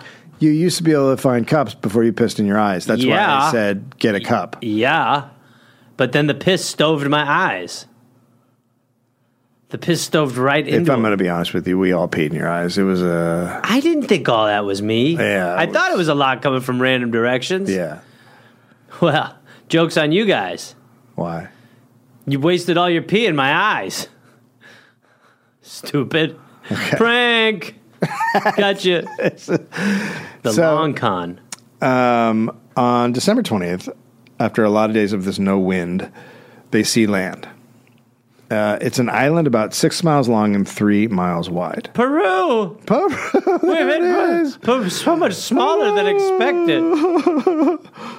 You used to be able to find cups before you pissed in your eyes. That's Yeah. why I said get a cup. Yeah. But then the piss stoved my eyes. The piss stoved right into If I'm them. going to be honest with you, we all peed in your eyes. It was a... I didn't think all that was me. Yeah, I it thought it was a lot coming from random directions. Yeah. Well, joke's on you guys. Why? You wasted all your pee in my eyes. Stupid. Okay. Prank. Gotcha. The So- long con. Um, on December twentieth, after a lot of days of this no wind, they see land. Uh, it's an island about six miles long and three miles wide. Peru. We've been Peru, so much smaller than expected.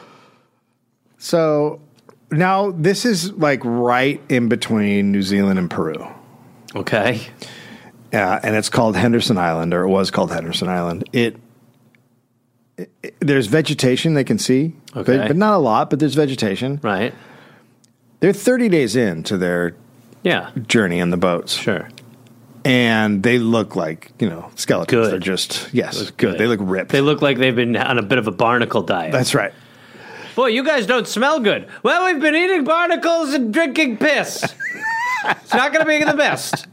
So now this is like right in between New Zealand and Peru. Okay. Uh, and it's called Henderson Island, or it was called Henderson Island. It, it, it- there's vegetation they can see, Okay. but, but not a lot. But there's vegetation. Right. They're thirty days into their Yeah. journey in the boats, Sure. and they look like you know skeletons. Good. They're just yes, good. good. They look ripped. They look like they've been on a bit of a barnacle diet. That's right. Boy, you guys don't smell good. Well, we've been eating barnacles and drinking piss. It's not going to be the best.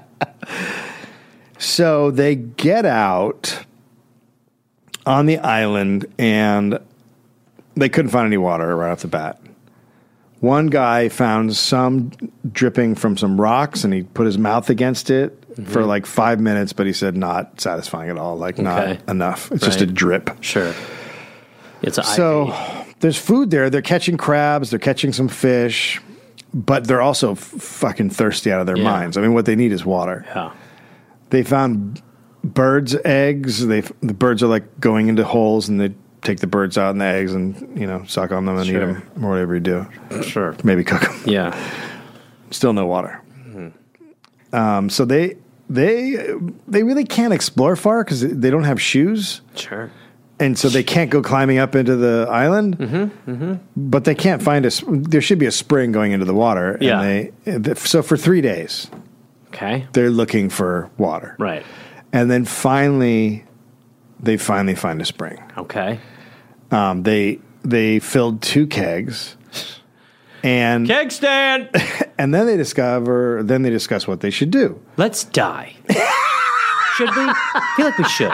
So they get out on the island, and they couldn't find any water right off the bat. One guy found some dripping from some rocks, and he put his mouth against it Mm-hmm. for like five minutes, but he said not satisfying at all, like Okay. not enough. It's just a Right. drip. Sure. It's a So there's food there. They're catching crabs. They're catching some fish, but they're also f- fucking thirsty out of their Yeah. minds. I mean, what they need is water. Yeah. They found birds' eggs. They the birds are like going into holes, and they take the birds out and the eggs, and you know suck on them and Sure. eat them, or whatever you do. Sure. Maybe cook them. Yeah. Still no water. Um, so they they they really can't explore far because they don't have shoes. Sure. And so they can't go climbing up into the island, mm-hmm, mm-hmm. but they can't find a. s- There should be a spring going into the water. Yeah. And they, so for three days, Okay. they're looking for water. Right. And then finally, they finally find a spring. Okay. Um, they they filled two kegs, and Keg stand. and then they discover. Then they discuss what they should do. Let's die. Should we? I feel like we should.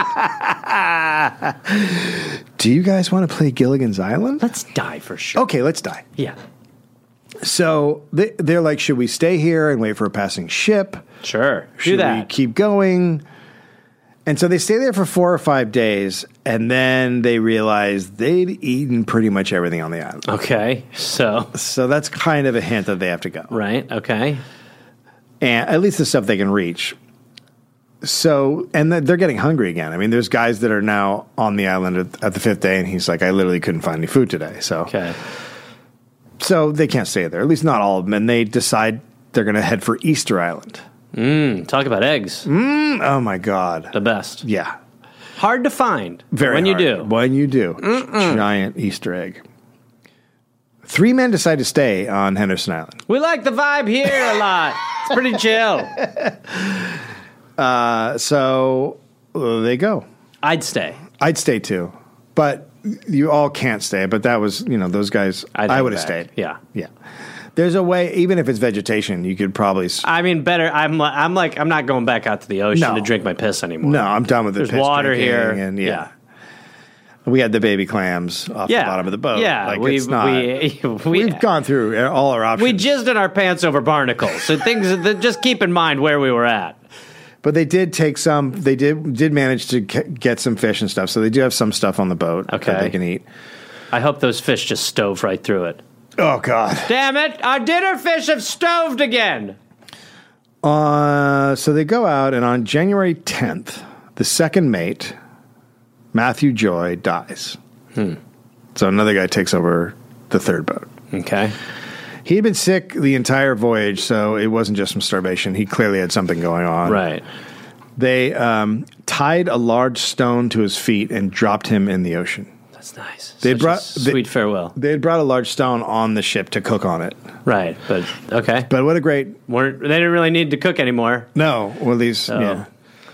Do you guys want to play Gilligan's Island? Let's die for sure. Okay, let's die. Yeah. So they, they're like, should we stay here and wait for a passing ship? Sure. Do Should we that. keep going? And so they stay there for four or five days, and then they realize they'd eaten pretty much everything on the island. Okay. So. So that's kind of a hint that they have to go. Right. Okay. And at least the stuff they can reach. So, and they're getting hungry again. I mean, there's guys that are now on the island at, at the fifth day, and he's like, I literally couldn't find any food today. So, Okay. so they can't stay there, at least not all of them. And they decide they're going to head for Easter Island. Mm, talk about eggs. Mm, oh my God. The best. Yeah. Hard to find. Very when hard. you do. When you do. Giant Easter egg. Three men decide to stay on Henderson Island. We like the vibe here a lot. It's pretty chill. Uh, so uh, they go. I'd stay. I'd stay too. But you all can't stay. But that was, you know, those guys, I'd I head would have back. stayed. Yeah. Yeah. There's a way, even if it's vegetation, you could probably. s- I mean, better. I'm. li- I'm like. I'm not going back out to the ocean No. to drink my piss anymore. No, I'm done with the There's piss water drinking here. And yeah. Yeah. We had the baby clams off Yeah. the bottom of the boat. Yeah. Like, we, it's not, we, we, we've gone through all our options. we jizzed in our pants over barnacles. So things. That, just keep in mind where we were at. But they did take some. They did did manage to ke- get some fish and stuff. So they do have some stuff on the boat Okay. that they can eat. I hope those fish just stove right through it. Oh God! Damn it! Our dinner fish have stoved again. Uh, so they go out, and on January tenth, the second mate, Matthew Joy, dies. Hmm. So another guy takes over the third boat. Okay. He had been sick the entire voyage, so it wasn't just from starvation. He clearly had something going on. Right. They um, tied a large stone to his feet and dropped him in the ocean. That's nice. They Such a brought- they- sweet farewell. They had brought a large stone on the ship to cook on it. Right. But okay. But what a great We're, they didn't really need to cook anymore. no. Well, these Oh. yeah.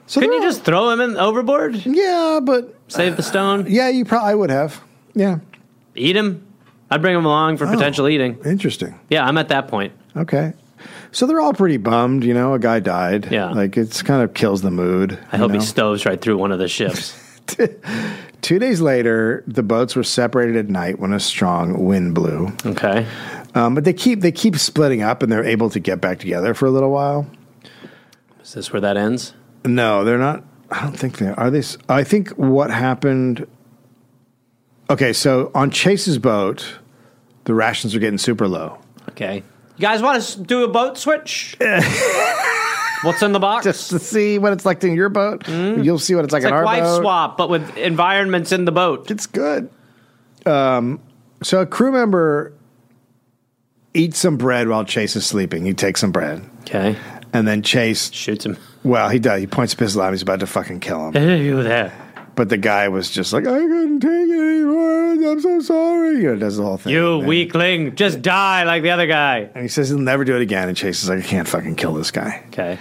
So Couldn't they're you all- just throw him in overboard? Yeah, but Save the stone? yeah, you probably would have. Yeah. Eat him? I'd bring him along for Oh. potential eating. Interesting. Yeah, I'm at that point. Okay. So they're all pretty bummed, you know, a guy died. Yeah. Like it's kind of kills the mood. I you hope he know? stoves right through one of the ships. Two days later, the boats were separated at night when a strong wind blew. Okay. Um, but they keep they keep splitting up, and they're able to get back together for a little while. Is this where that ends? No, they're not. I don't think they are. Are they? s- I think what happened. Okay, so on Chase's boat, the rations are getting super low. Okay. You guys want to do a boat switch? What's in the box? Just to see what it's like in your boat, you'll see what it's like it's in like our wife boat. swap, but with environments in the boat. It's good. Um, so a crew member eats some bread while Chase is sleeping. He takes some bread, Okay. and then Chase. Shoots him. Well, he does. He points a pistol at him. He's about to fucking kill him. Hey, you there. But the guy was just like, I couldn't take it anymore. I'm so sorry. You know, does the whole thing. You and, weakling. Just die like the other guy. and he says he'll never do it again. And Chase is like, I can't fucking kill this guy. Okay.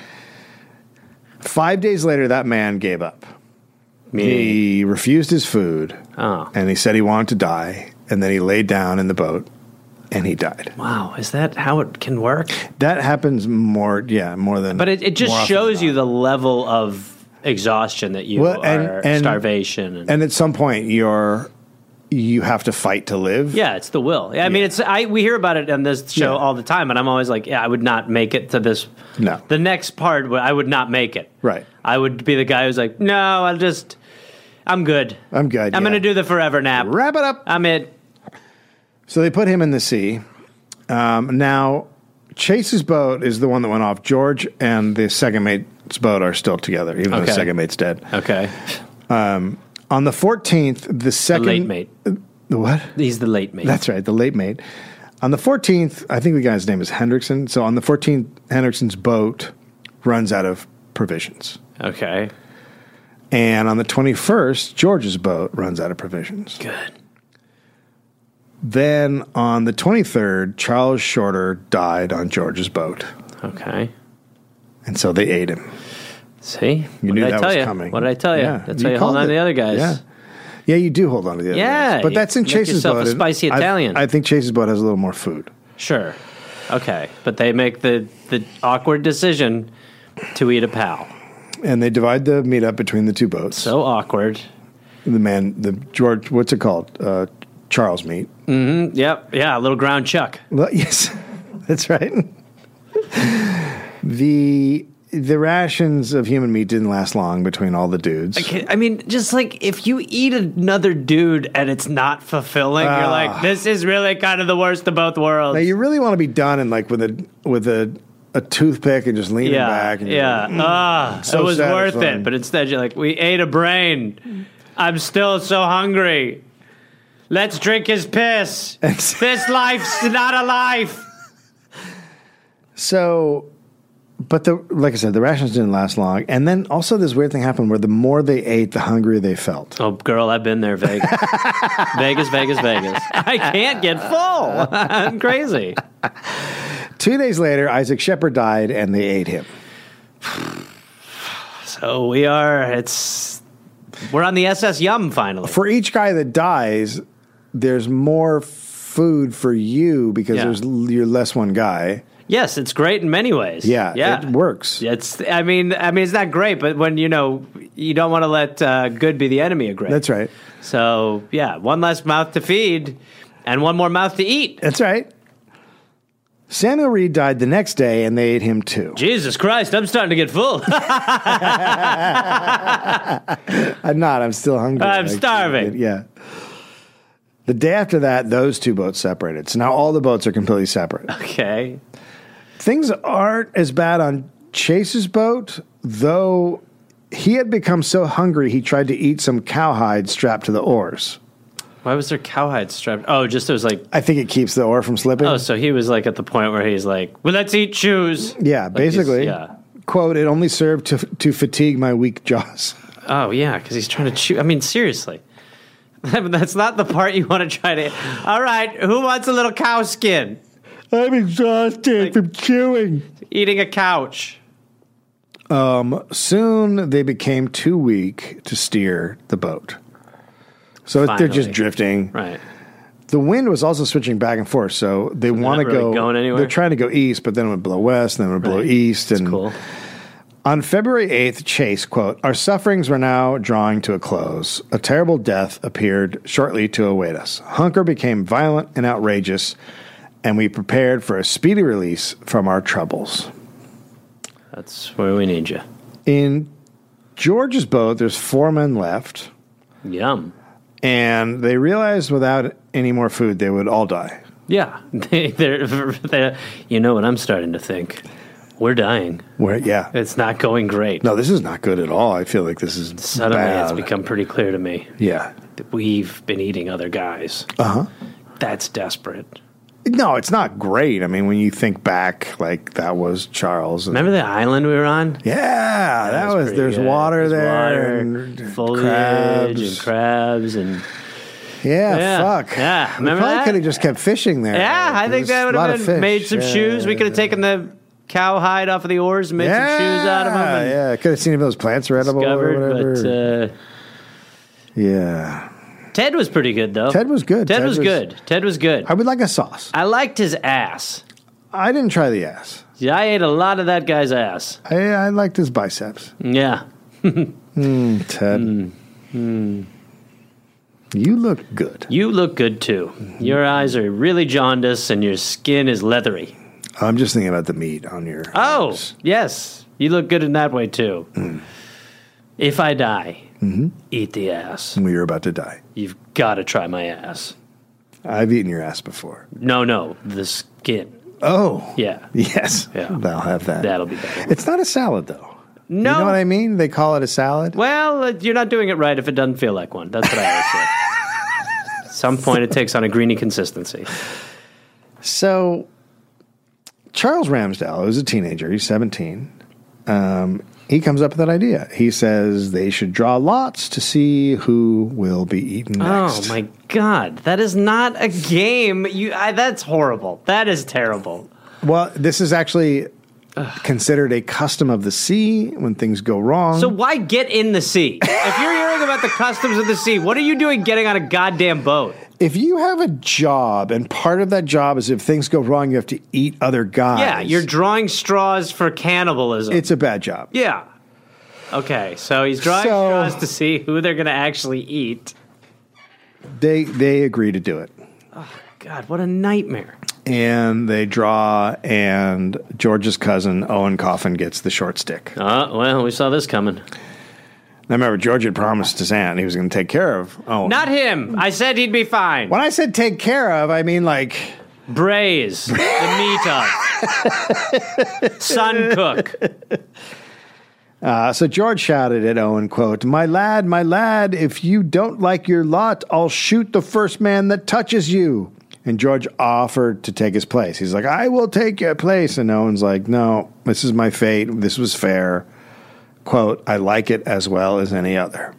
Five days later, that man gave up. Me. He refused his food. Oh. And he said he wanted to die. And then he laid down in the boat and he died. Wow. Is that how it can work? That happens more, yeah, more than. But it, it just more often shows than you not. the level of exhaustion that you Well, and- are, and- starvation. And, And at some point, you're you have to fight to live. yeah, it's the will. I mean, it's I we hear about it on this show Yeah. all the time, and I'm always like, yeah, I would not make it to this. No. The next part, I would not make it. Right. I would be the guy who's like, no, I'll just, I'm good. I'm good. I'm yeah. going to do the forever nap. Wrap it up. I'm it. So they put him in the sea. Um, now, Chase's boat is the one that went off. George and the second mate's boat are still together, even though the Okay. second mate's dead. Okay. On the fourteenth, the The second late mate. The what? He's the late mate. That's right, the late mate. On the fourteenth, I think the guy's name is Hendrickson. So on the fourteenth, Hendrickson's boat runs out of provisions. Okay. And on the twenty-first, George's boat runs out of provisions. Good. Then on the twenty-third, Charles Shorter died on George's boat. Okay. And so they ate him. See? You what knew did I that tell was you? coming. What did I tell you? Yeah, That's you how you hold called on to it. the other guys. Yeah. Yeah, you do hold on to the other Yeah, guys. But you that's in make Chase's yourself boat. a and spicy I- Italian. I think Chase's boat has a little more food. Sure. Okay. But they make the, the awkward decision to eat a pal. And they divide the meat up between the two boats. So awkward. The man, the George, what's it called? Uh, Charles meat. Yep. Yeah. A little ground chuck. Well, yes, that's right. the the rations of human meat didn't last long between all the dudes. Okay, I mean, just like if you eat another dude and it's not fulfilling, you're Ah. like, this is really kind of the worst of both worlds. Now you really want to be done and like with a with a, a toothpick and just leaning yeah. back. And you're Yeah. like, mm. Ah, so it was worth satisfying. it. But instead, you're like, we ate a brain. I'm still so hungry. Let's drink his piss. This life's not a life. So, but the like I said, the rations didn't last long, and then also this weird thing happened where the more they ate, the hungrier they felt. Oh, girl, I've been there, Vegas. Vegas, Vegas, Vegas. I can't get full. I'm crazy. Two days later, Isaac Shepard died, and they ate him. So we are, it's, we're on the S S Yum finally. For each guy that dies, there's more food for you because Yeah. there's you're less one guy. Yes, it's great in many ways. Yeah, yeah. it works. It's, I mean, I mean, it's not great, but when, you know, you don't want to let uh, good be the enemy of great. That's right. So, yeah, one less mouth to feed and one more mouth to eat. That's right. Samuel Reed died the next day, and they ate him too. Jesus Christ, I'm starting to get full. I'm not. I'm still hungry. I'm Like, starving. Yeah. The day after that, those two boats separated. So now all the boats are completely separate. Okay. Things aren't as bad on Chase's boat, though he had become so hungry he tried to eat some cowhide strapped to the oars. Why was there cowhide strapped? Oh, just it was like, I think it keeps the oar from slipping. oh, so he was like at the point where he's like, well, let's eat shoes. yeah, Like he's- basically. yeah. Quote, it only served to, to fatigue my weak jaws. Oh, yeah, because he's trying to chew. I mean, seriously. That's not the part you want to try to. All right, who wants a little cow skin? I'm exhausted Like- from chewing. Eating a couch. Um, soon they became too weak to steer the boat. So Finally. they're just drifting. Right. The wind was also switching back and forth, so they want to really go. going anywhere? They're trying to go east, but then it would blow west, then it would blow Right. east. That's And cool. on February eighth, Chase, quote, "Our sufferings were now drawing to a close. A terrible death appeared shortly to await us. Hunger became violent and outrageous, and we prepared for a speedy release from our troubles." That's where we need you. In George's boat, there's four men left, Yum. and they realized without any more food, they would all die. Yeah. They, they're, they're, you know what I'm starting to think? We're dying. Where, yeah. It's not going great. No, this is not good at all. I feel like this is Suddenly bad. it's become pretty clear to me Yeah. that we've been eating other guys. Uh-huh. That's desperate. No, it's not great. I mean, when you think back, like, that was Charles. And, Remember the island we were on? yeah, that, was, pretty there's good. water There's there. water, and foliage crabs. and crabs and Yeah, Yeah. fuck. Yeah, We remember probably that? could have just kept fishing there. yeah, I think There's that a would lot have of been fish. made some Yeah. shoes. We could have taken the cowhide off of the oars and made yeah, some shoes out of them. And yeah, could have seen if those plants are edible or discovered, whatever. but uh, yeah. Ted was pretty good though. Ted was good. Ted, Ted was, was- good. Ted was good. I would like a sauce. I liked his ass. I didn't try the ass. Yeah, I ate a lot of that guy's ass. I, I liked his biceps. Yeah. Mm, Ted. Hmm. You look good. You look good too. Your eyes are really jaundiced and your skin is leathery. I'm just thinking about the meat on your Oh, arms. yes. You look good in that way too. Mm. If I die, Mm-hmm. eat the ass. We were about to die. You've got to try my ass. I've eaten your ass before. No, no, the skin. Oh. Yeah, Yes. Yeah. I'll have that. that'll be better. It's not a salad, though. No. You know what I mean? They call it a salad. Well, uh, you're not doing it right if it doesn't feel like one. That's what I always say. At some point, it takes on a greeny consistency. So, Charles Ramsdale, who's a teenager, he's seventeen, um, he comes up with that idea. He says they should draw lots to see who will be eaten next. Oh my God, that is not a game. You, I, that's horrible. That is terrible. Well, this is actually considered a custom of the sea when things go wrong. So why get in the sea? If you're hearing about the customs of the sea, what are you doing getting on a goddamn boat? if you have a job and part of that job is if things go wrong, you have to eat other guys. Yeah, you're drawing straws for cannibalism. It's a bad job. Yeah. Okay, so he's drawing So- straws to see who they're going to actually eat. They they agree to do it. God, what a nightmare. And they draw, and George's cousin, Owen Coffin, gets the short stick. Uh, well, we saw this coming. Now, remember, George had promised his aunt he was going to take care of Owen. Not him. I said he'd be fine. When I said take care of, I mean like... Braise, the meat of. Sun cook. Uh, so George shouted at Owen, quote, "My lad, my lad, if you don't like your lot, I'll shoot the first man that touches you." And George offered to take his place. He's like, "I will take your place." And Owen's like, "No, this is my fate. This was fair." Quote, "I like it as well as any other."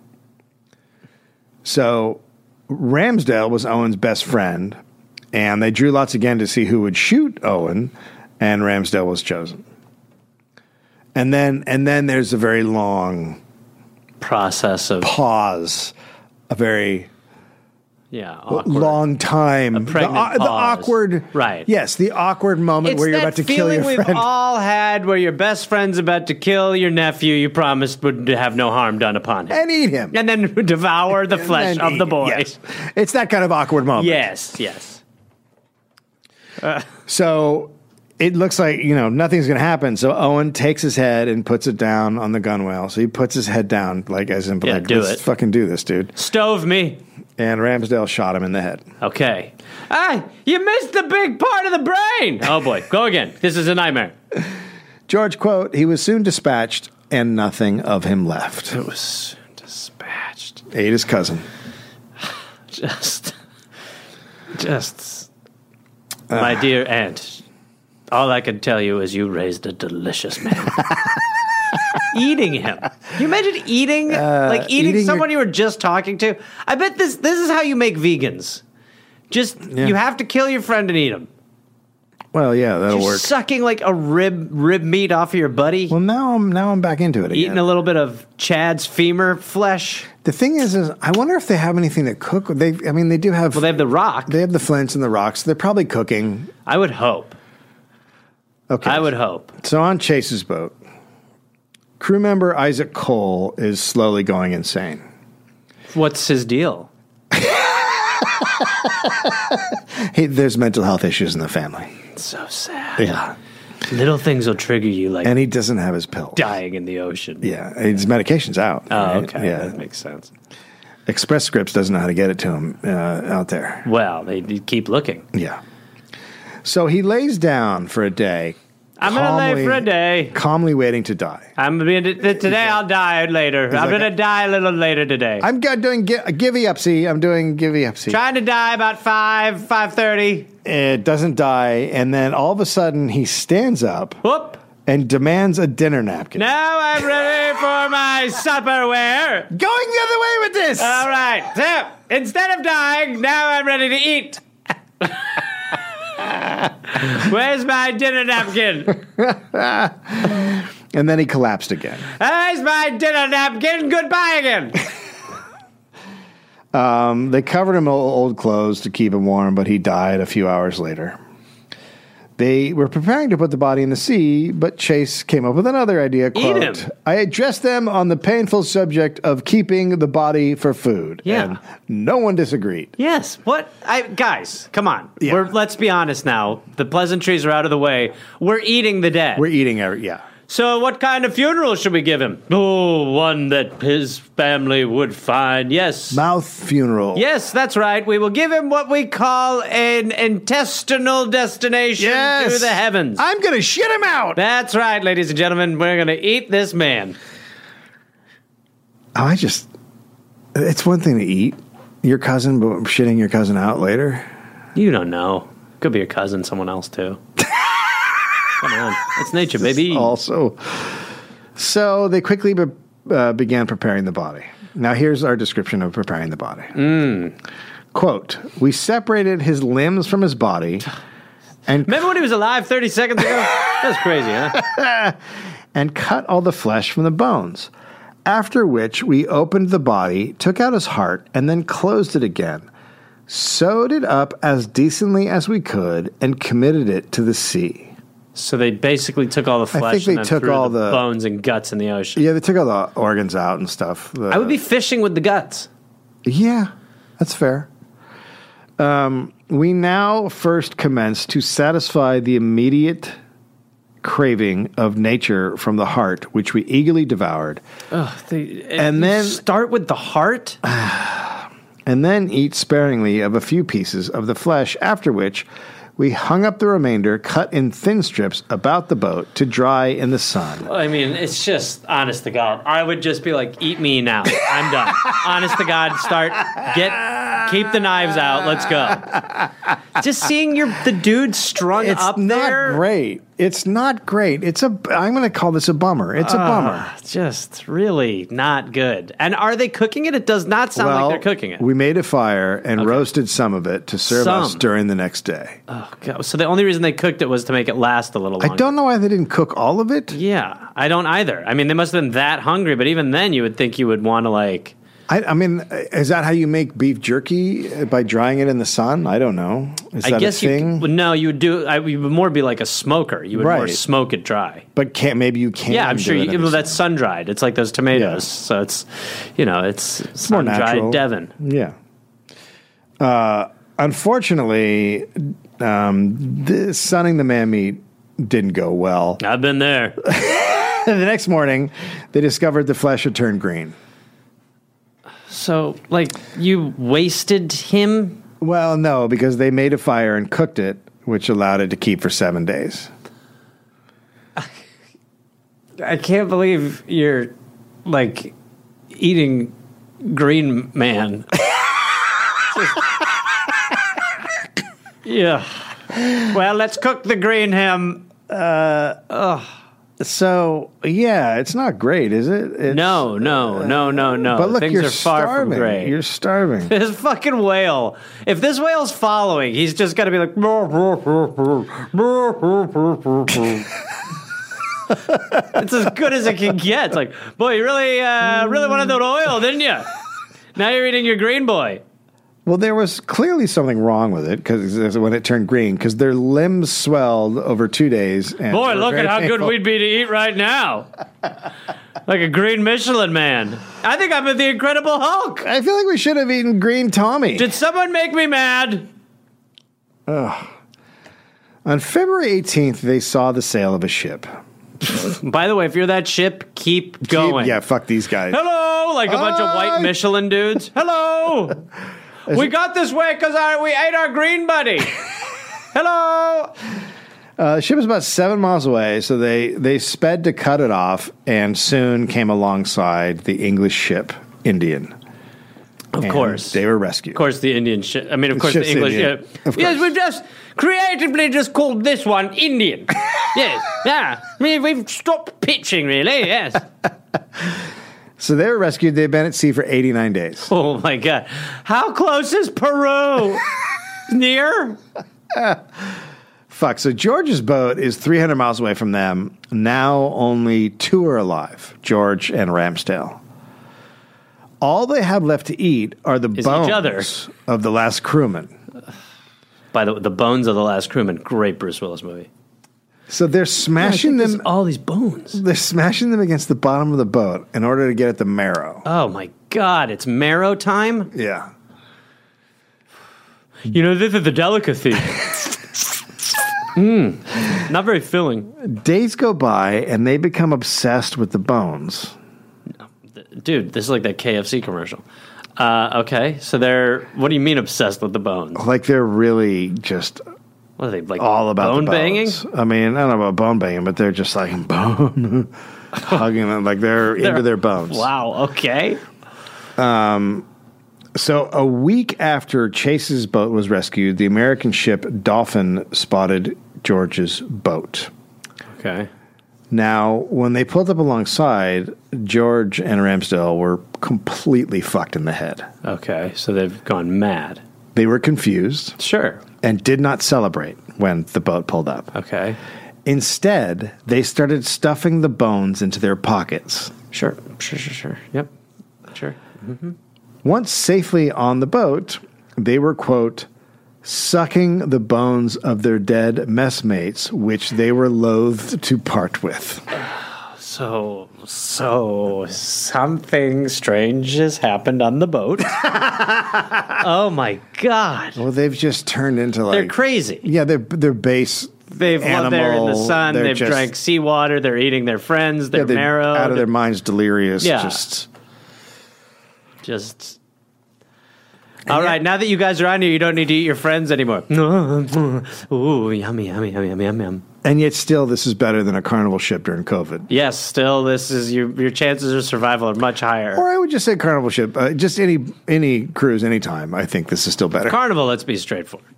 So Ramsdale was Owen's best friend, and they drew lots again to see who would shoot Owen, and Ramsdale was chosen. And then and then there's a very long Process of, pause, a very yeah, awkward. long time. A pregnant the, au- the pause. awkward, Right. Yes, the awkward moment It's where you're that about to kill feeling your we've friend. all had where your best friend's about to kill your nephew you promised would have no harm done upon him. and eat him. And then devour the flesh And of eat the him. boy. Yes. It's that kind of awkward moment. Yes, yes. So it looks like, you know, nothing's going to happen. So Owen takes his head and puts it down on the gunwale. So he puts his head down, like, as in, Yeah, like, do let's it. fucking do this, dude. Stove me. And Ramsdale shot him in the head. Okay. Ah, you missed the big part of the brain. Oh boy, go again. This is a nightmare. George, quote, "He was soon dispatched and nothing of him left." It was dispatched. Ate his cousin. Just, just, my dear aunt, all I can tell you is you raised a delicious man. Eating him. Can you imagine eating, like eating, eating someone your- you were just talking to? I bet this this is how you make vegans. Just, Yeah. you have to kill your friend and eat him. Well, yeah, that'll You're work. sucking like a rib rib meat off of your buddy. Well, now I'm now I'm back into it again. Eating a little bit of Chad's femur flesh. The thing is, is I wonder if they have anything to cook. They, I mean, they do have. Well, they have the rock. They have the flints and the rocks. They're probably cooking. I would hope. Okay, I would hope. So on Chase's boat, crew member Isaac Cole is slowly going insane. What's his deal? He, there's mental health issues in the family. It's so sad. Yeah, Little things will trigger you, like and he doesn't have his pills. dying in the ocean. Yeah, his medication's out. Oh, right? okay. Yeah, That makes sense. Express Scripts doesn't know how to get it to him uh, out there. Well, they they keep looking. Yeah. So he lays down for a day. I'm going to lay calmly- for a day. Calmly waiting to die. I'm gonna be, today I'll die later. I'm like going to a- die a little later today. I'm go- doing gi- givey-upsy. I'm doing givey-upsy. Trying to die about five, five thirty. It doesn't die, and then all of a sudden he stands up Whoop. and demands a dinner napkin. Now I'm ready for my supperware. Going the other way with this. All right. So instead of dying, now I'm ready to eat. Where's my dinner napkin? And then he collapsed again. Where's my dinner napkin? Goodbye again. Um, they covered him in old clothes to keep him warm, but he died a few hours later. They were preparing to put the body in the sea, but Chase came up with another idea. Quote, Eat him. I addressed them on the painful subject of keeping the body for food. Yeah. And no one disagreed. Yes. What? I guys, come on. Yeah. We're, let's be honest now. The pleasantries are out of the way. We're eating the dead. We're eating every, yeah. So what kind of funeral should we give him? Oh, one that his family would find. Yes. Mouth funeral. Yes, that's right. We will give him what we call an intestinal destination Yes. to the heavens. I'm going to shit him out. That's right, ladies and gentlemen. We're going to eat this man. Oh, I just, it's one thing to eat your cousin, but shitting your cousin out later. You don't know. Could be your cousin, someone else too. Come on. It's nature, baby. Also, so they quickly be, uh, began preparing the body. Now, here's our description of preparing the body. Mm. Quote, we separated his limbs from his body and, Remember when he was alive thirty seconds ago? That's crazy, huh? and cut all the flesh from the bones. After which, we opened the body, took out his heart, and then closed it again. Sewed it up as decently as we could and committed it to the sea. So they basically took all the flesh I think they and then took threw all the, the- bones and guts in the ocean. Yeah, they took all the organs out and stuff. The- I would be fishing with the guts. Yeah, that's fair. Um, we now first commence to satisfy the immediate craving of nature from the heart, which we eagerly devoured, Ugh, they, And you then- start with the heart. and then eat sparingly of a few pieces of the flesh, after which we hung up the remainder, cut in thin strips, about the boat to dry in the sun. I mean, it's just honest to God. I would just be like, "Eat me now. I'm done." Honest to God, start get keep the knives out. Let's go. Just seeing your the dude strung It's up not there. great. It's not great. It's a. I'm going to call this a bummer. It's a bummer. Ah, just really not good. And are they cooking it? It does not sound Well, like they're cooking it. we made a fire and roasted some of it to serve us Some. during the next day. Oh, God. So the only reason they cooked it was to make it last a little longer. I don't know why they didn't cook all of it. Yeah, I don't either. I mean, they must have been that hungry, but even then, you would think you would want to like. I, I mean, is that how you make beef jerky, uh, by drying it in the sun? I don't know. Is I that guess a you thing? well, no, you would do. I, you would more be like a smoker. You would more Right. smoke it dry. But can't maybe you can? Yeah, I'm sure. do it You, in well, the that's sun dried. It's like those tomatoes. Yeah. So it's, you know, it's more sun natural. dried Devon. Yeah. Uh, unfortunately, um, this sunning the man meat didn't go well. I've been there. The next morning, they discovered the flesh had turned green. So, like, you wasted him. Well, no, because they made a fire and cooked it, which allowed it to keep for seven days. I can't believe you're like eating Green Man. Just- yeah. Well, let's cook the green ham. Uh, ugh. So, yeah, it's not great, is it? It's, No, no, no, no, no. But look, Things you're are far starving. from great. You're starving. This fucking whale. If this whale's following, he's just got to be like. It's as good as it can get. It's like, boy, you really, uh, really wanted that oil, didn't you? Now you're eating your green boy. Well, there was clearly something wrong with it because when it turned green, because their limbs swelled over two days. And Boy, look at how painful. good we'd be to eat right now. Like a green Michelin man. I think I'm the Incredible Hulk. I feel like we should have eaten Green Tommy. Did someone make me mad? Ugh. On February eighteenth, they saw the sail of a ship. By the way, if you're that ship, keep going. Keep, yeah, fuck these guys. Hello, like a bunch of white Hi. Michelin dudes. Hello. We got this way because we ate our green buddy. Hello. Uh, the ship was about seven miles away, so they, they sped to cut it off and soon came alongside the English ship Indian. Of And course. They were rescued. Of course, the Indian ship. I mean, of course, the ship's English Indian. ship. Of Yes, course. we've just creatively just called this one Indian. Yes, yeah. I mean, we've stopped pitching, really, yes. So they were rescued. They've been at sea for eighty-nine days. Oh, my God. How close is Peru? Near? Fuck. So George's boat is three hundred miles away from them. Now only two are alive, George and Ramsdale. All they have left to eat are the Is each bones other. of the last crewman. By the way, The Bones of the Last Crewman, great Bruce Willis movie. So they're smashing them. all these bones. They're smashing them against the bottom of the boat in order to get at the marrow. Oh, my God. It's marrow time? Yeah. You know, this is the delicacy. Mmm. Not very filling. Days go by and they become obsessed with the bones. Dude, this is like that K F C commercial. Uh, okay, so they're, what do you mean obsessed with the bones? Like they're really just What are they, like all about bone the banging? bones. I mean, I don't know about bone banging, but they're just like bone, hugging them like they're, They're- into their bones. Wow, okay. So a week after Chase's boat was rescued, the American ship Dolphin spotted George's boat. Okay. Now, when they pulled up alongside, George and Ramsdale were completely fucked in the head. Okay, so they've gone mad. They were confused Sure. and did not celebrate when the boat pulled up. Okay. Instead, they started stuffing the bones into their pockets. Sure, sure, sure, sure. Yep. Sure. Once safely on the boat, they were, quote, sucking the bones of their dead messmates, which they were loath to part with. So, so something strange has happened on the boat. Oh my God. Well, they've just turned into like... They're crazy. Yeah, they're, they're base They've lived there in the animal, sun. they're They've just- drank seawater. They're eating their friends. They're yeah, they're marrow. out of their minds, delirious. Yeah. Just... Just. All right, now that you guys are on here, you don't need to eat your friends anymore. Ooh, yummy, yummy, yummy, yummy, yummy, yum. And yet still, this is better than a Carnival ship during COVID. Yes, still, this is your your chances of survival are much higher. Or I would just say Carnival ship. Uh, just any any cruise, anytime. I think this is still better. Carnival, let's be straightforward.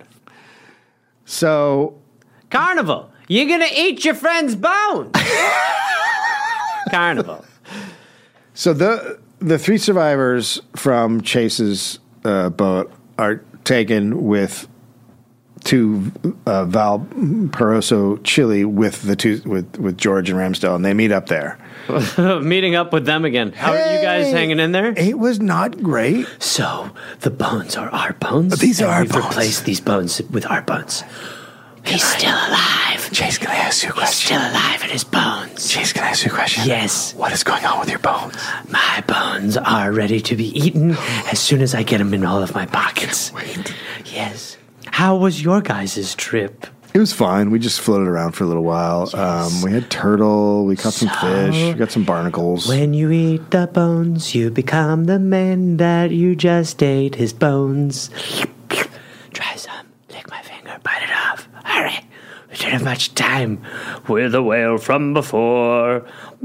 So, Carnival, you're gonna eat your friend's bones. Carnival. so the the three survivors from Chase's uh, boat are taken with to uh, Valparaiso, Chile, with the two with with George and Ramsdale, and they meet up there. Meeting up with them again. How are you guys Hey! hanging in there? It was not great. So the bones are our bones. These are and our we've bones. replaced these bones with our bones. He's still alive. Chase, can I ask you a He's question? still alive in his bones. Chase, can I ask you a question? Yes. What is going on with your bones? My bones are ready to be eaten as soon as I get them in all of my pockets. Wait. Yes. How was your guys' trip? It was fine. We just floated around for a little while. Um, we had turtle. We caught some So- fish. We got some barnacles. When you eat the bones, you become the man that you just ate his bones. Try some. Lick my finger. Bite it off. Hurry. We don't have much time. We're the whale from before.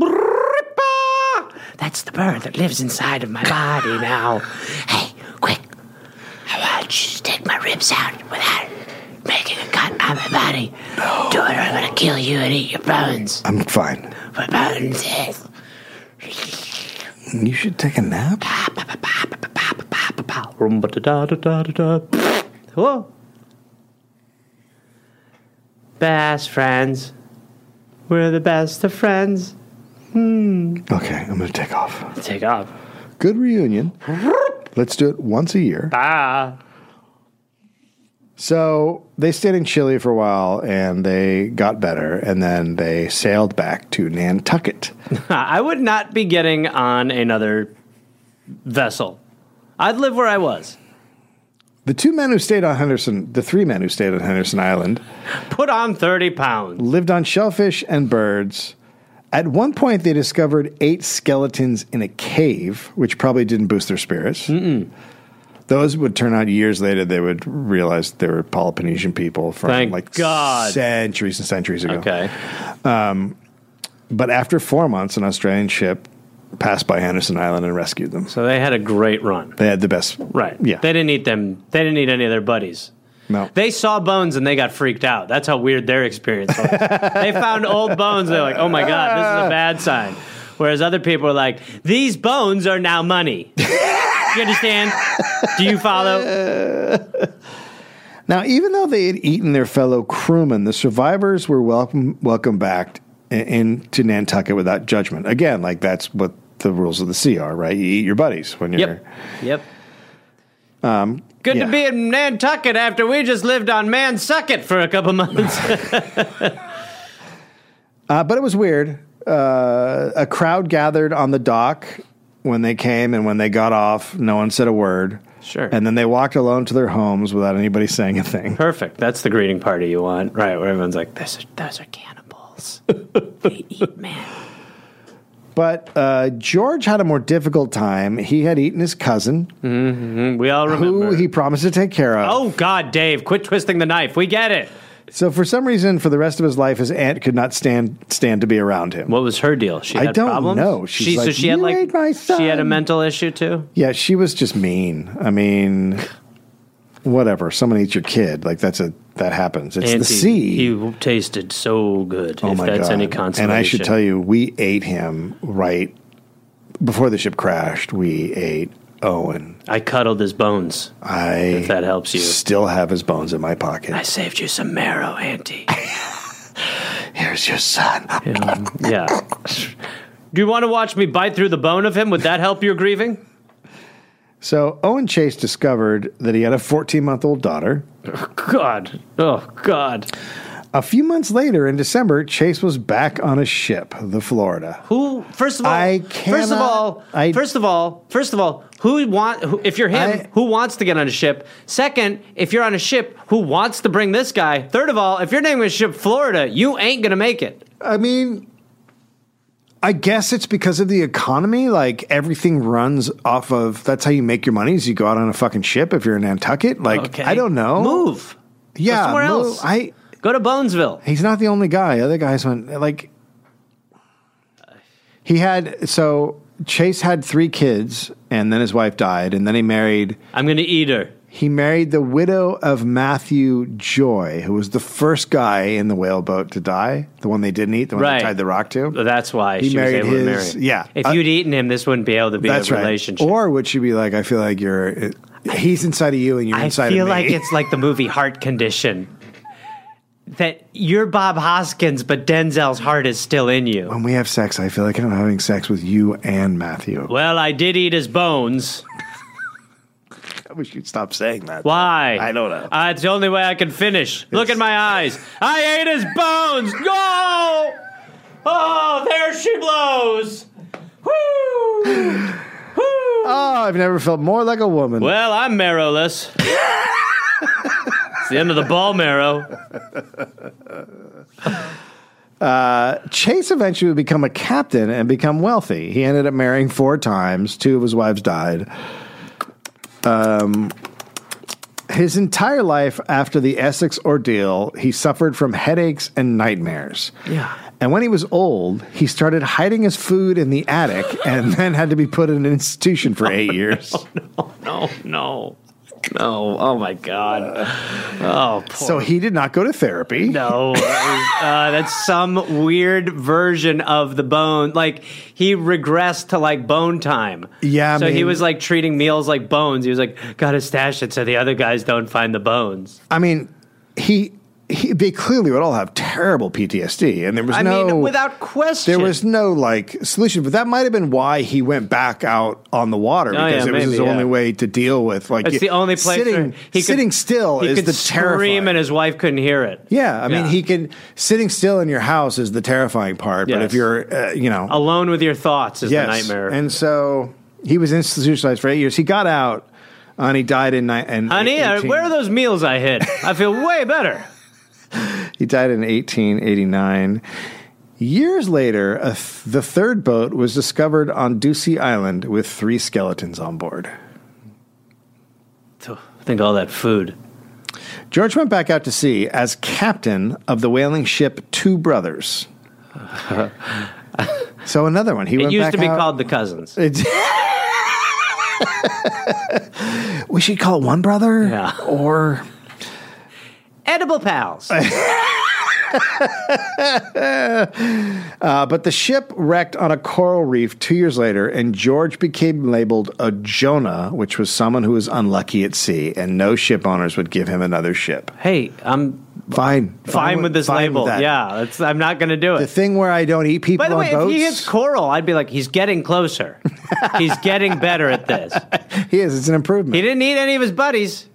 That's the bird that lives inside of my body now. Hey, quick. How about you just take my ribs out without making a cut on my body. No. Do it or I'm going to kill you and eat your bones. I'm fine. My bones is... You should take a nap. Whoa. Best friends. We're the best of friends. Hmm. Okay, I'm going to take off. Take off. Good reunion. Let's do it once a year. Ah. So they stayed in Chile for a while, and they got better, and then they sailed back to Nantucket. I would not be getting on another vessel. I'd live where I was. The two men who stayed on Henderson, the three men who stayed on Henderson Island, put on thirty pounds, lived on shellfish and birds. At one point, they discovered eight skeletons in a cave, which probably didn't boost their spirits. Mm-mm. Those would turn out years later, they would realize they were Peloponnesian people from Thank like God. centuries and centuries ago. Okay. Um, but after four months, an Australian ship passed by Henderson Island and rescued them. So they had a great run. They had the best. Right. Yeah. They didn't eat them. They didn't eat any of their buddies. No. They saw bones and they got freaked out. That's how weird their experience was. They found old bones. They're like, oh my God, this is a bad sign. Whereas other people are like, these bones are now money. You understand? Do you follow? Now, even though they had eaten their fellow crewmen, the survivors were welcome welcome back into Nantucket without judgment. Again, like that's what the rules of the sea are, right? You eat your buddies when you're... Yep. Yep. Um, Good yeah. to be in Nantucket after we just lived on Mansucket for a couple months. uh, but it was weird. Uh, a crowd gathered on the dock when they came, and when they got off, no one said a word. Sure. And then they walked alone to their homes without anybody saying a thing. Perfect. That's the greeting party you want, right? Where everyone's like, "Those are, those are cannibals. They eat men." But uh, George had a more difficult time. He had eaten his cousin, mm-hmm. We all remember, who he promised to take care of. Oh God, Dave, quit twisting the knife. We get it. So for some reason, for the rest of his life, his aunt could not stand stand to be around him. What was her deal? She I had don't problems? know. She's she, like, so she "You had like ate my son." she had a mental issue too. Yeah, she was just mean. I mean, whatever. Someone eats your kid. Like that's a that happens. It's Auntie, the sea. He tasted so good. Oh if my that's God. any consolation. And I should tell you, we ate him right before the ship crashed. We ate Owen. I cuddled his bones. I if that helps you. Still have his bones in my pocket. I saved you some marrow, Auntie. Here's your son. Um, yeah. Do you want to watch me bite through the bone of him? Would that help your grieving? So Owen Chase discovered that he had a fourteen-month-old daughter. Oh, God. Oh, God. A few months later, in December, Chase was back on a ship, the Florida. Who? First of all, I first of all, I, first of all, first of all, who want? Who, if you're him, I, who wants to get on a ship? Second, if you're on a ship, who wants to bring this guy? Third of all, if you're naming a ship Florida, you ain't gonna make it. I mean, I guess it's because of the economy. Like everything runs off of. That's how you make your money. Is you go out on a fucking ship if you're in Nantucket. Like Okay. I don't know. Move. Yeah, Go somewhere move. else. I. Go to Bonesville. He's not the only guy. Other guys went like. He had so Chase had three kids, and then his wife died, and then he married. I'm gonna eat her. He married the widow of Matthew Joy, who was the first guy in the whaleboat to die, the one they didn't eat, the one Right. they tied the rock to. That's why He she married was able his- to marry him. yeah. If Uh, you'd eaten him, this wouldn't be able to be That's a right. relationship. Or would she be like, I feel like you're, he's inside of you and you're I inside feel of me. like it's like the movie Heart Condition. That you're Bob Hoskins, but Denzel's heart is still in you. When we have sex, I feel like I'm having sex with you and Matthew. Well, I did eat his bones. I wish you'd stop saying that. Why? I don't know. Uh, it's the only way I can finish. Look at my eyes. I ate his bones. No! Oh, there she blows. Woo! Woo! Oh, I've never felt more like a woman. Well, I'm marrowless. It's the end of the ball marrow. Uh, Chase eventually would become a captain and become wealthy. He ended up marrying four times. Two of his wives died. Um, his entire life after the Essex ordeal, he suffered from headaches and nightmares. Yeah. And when he was old, he started hiding his food in the attic and then had to be put in an institution for eight years. No, no, no, No. Oh, my God. Oh, poor. So he did not go to therapy. No. uh, that's some weird version of the bone. Like, he regressed to, like, bone time. Yeah, I So mean, he was, like, treating meals like bones. He was like, gotta stash it so the other guys don't find the bones. I mean, he, he they clearly would all have terrible P T S D, and there was I no mean, without question. there was no like solution. But that might have been why he went back out on the water, Oh, because yeah, it was his maybe, only yeah. way to deal with like It's the only place sitting where he could, sitting still he is could the scream terrifying. and his wife couldn't hear it. Yeah, I mean, Yeah. he can sitting still in your house is the terrifying part. But Yes. if you're, uh, you know, Alone with your thoughts is yes, the nightmare. and so he was institutionalized for eight years. He got out, and he died in ni- in Honey, uh, eighteen where are those meals I hid? I feel way better. He died in eighteen eighty-nine. Years later, a th- the third boat was discovered on Ducie Island with three skeletons on board. Think all that food. George went back out to sea as captain of the whaling ship Two Brothers. So another one. He It went used back to be out- called the Cousins. It's- we should call it One Brother, Yeah. or Edible Pals. Uh, but the ship wrecked on a coral reef two years later, and George became labeled a Jonah, which was someone who was unlucky at sea, and no ship owners would give him another ship. Hey, I'm Fine. fine with this fine label. with that. Yeah, that's, I'm not going to do The it. thing where I don't eat people By the on way, if boats. he hits coral, I'd be like, he's getting closer. He's getting better at this. He is. It's an improvement. He didn't eat any of his buddies.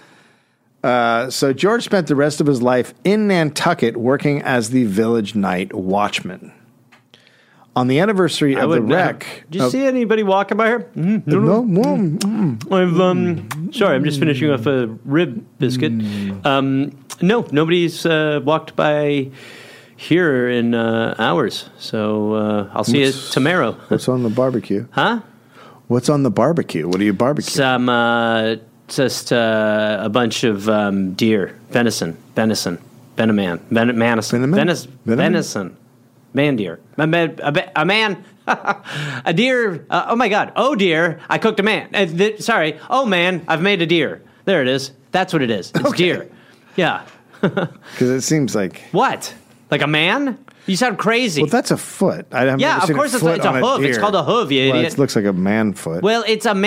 Uh, so George spent the rest of his life in Nantucket working as the village night watchman. On the anniversary I of the would wreck... Did you of- see anybody walking by here? Mm, no, No, mm, mm. I've, um, sorry, I'm just finishing off a rib biscuit. Um, no, nobody's uh, walked by here in uh, hours. So uh, I'll see What's- you tomorrow. What's on the barbecue? Huh? What's on the barbecue? What are you barbecuing? Some, uh, just uh, a bunch of um, deer, venison, venison, veneman, ven- manison, Veneman? venis- Veneman? venison, man deer, a man, a, ba- a man, a deer. Uh, oh my God! Oh dear, I cooked a man. Uh, th- sorry. Oh man, I've made a deer. There it is. That's what it is. It's Okay. deer. Yeah. Because it seems like... What? Like a man? You sound crazy. Well, that's a foot. I haven't Yeah, never of seen course a it's a- foot it's a on hoof. It's deer. called a hoof, you well, idiot. It looks like a man foot. Well, it's a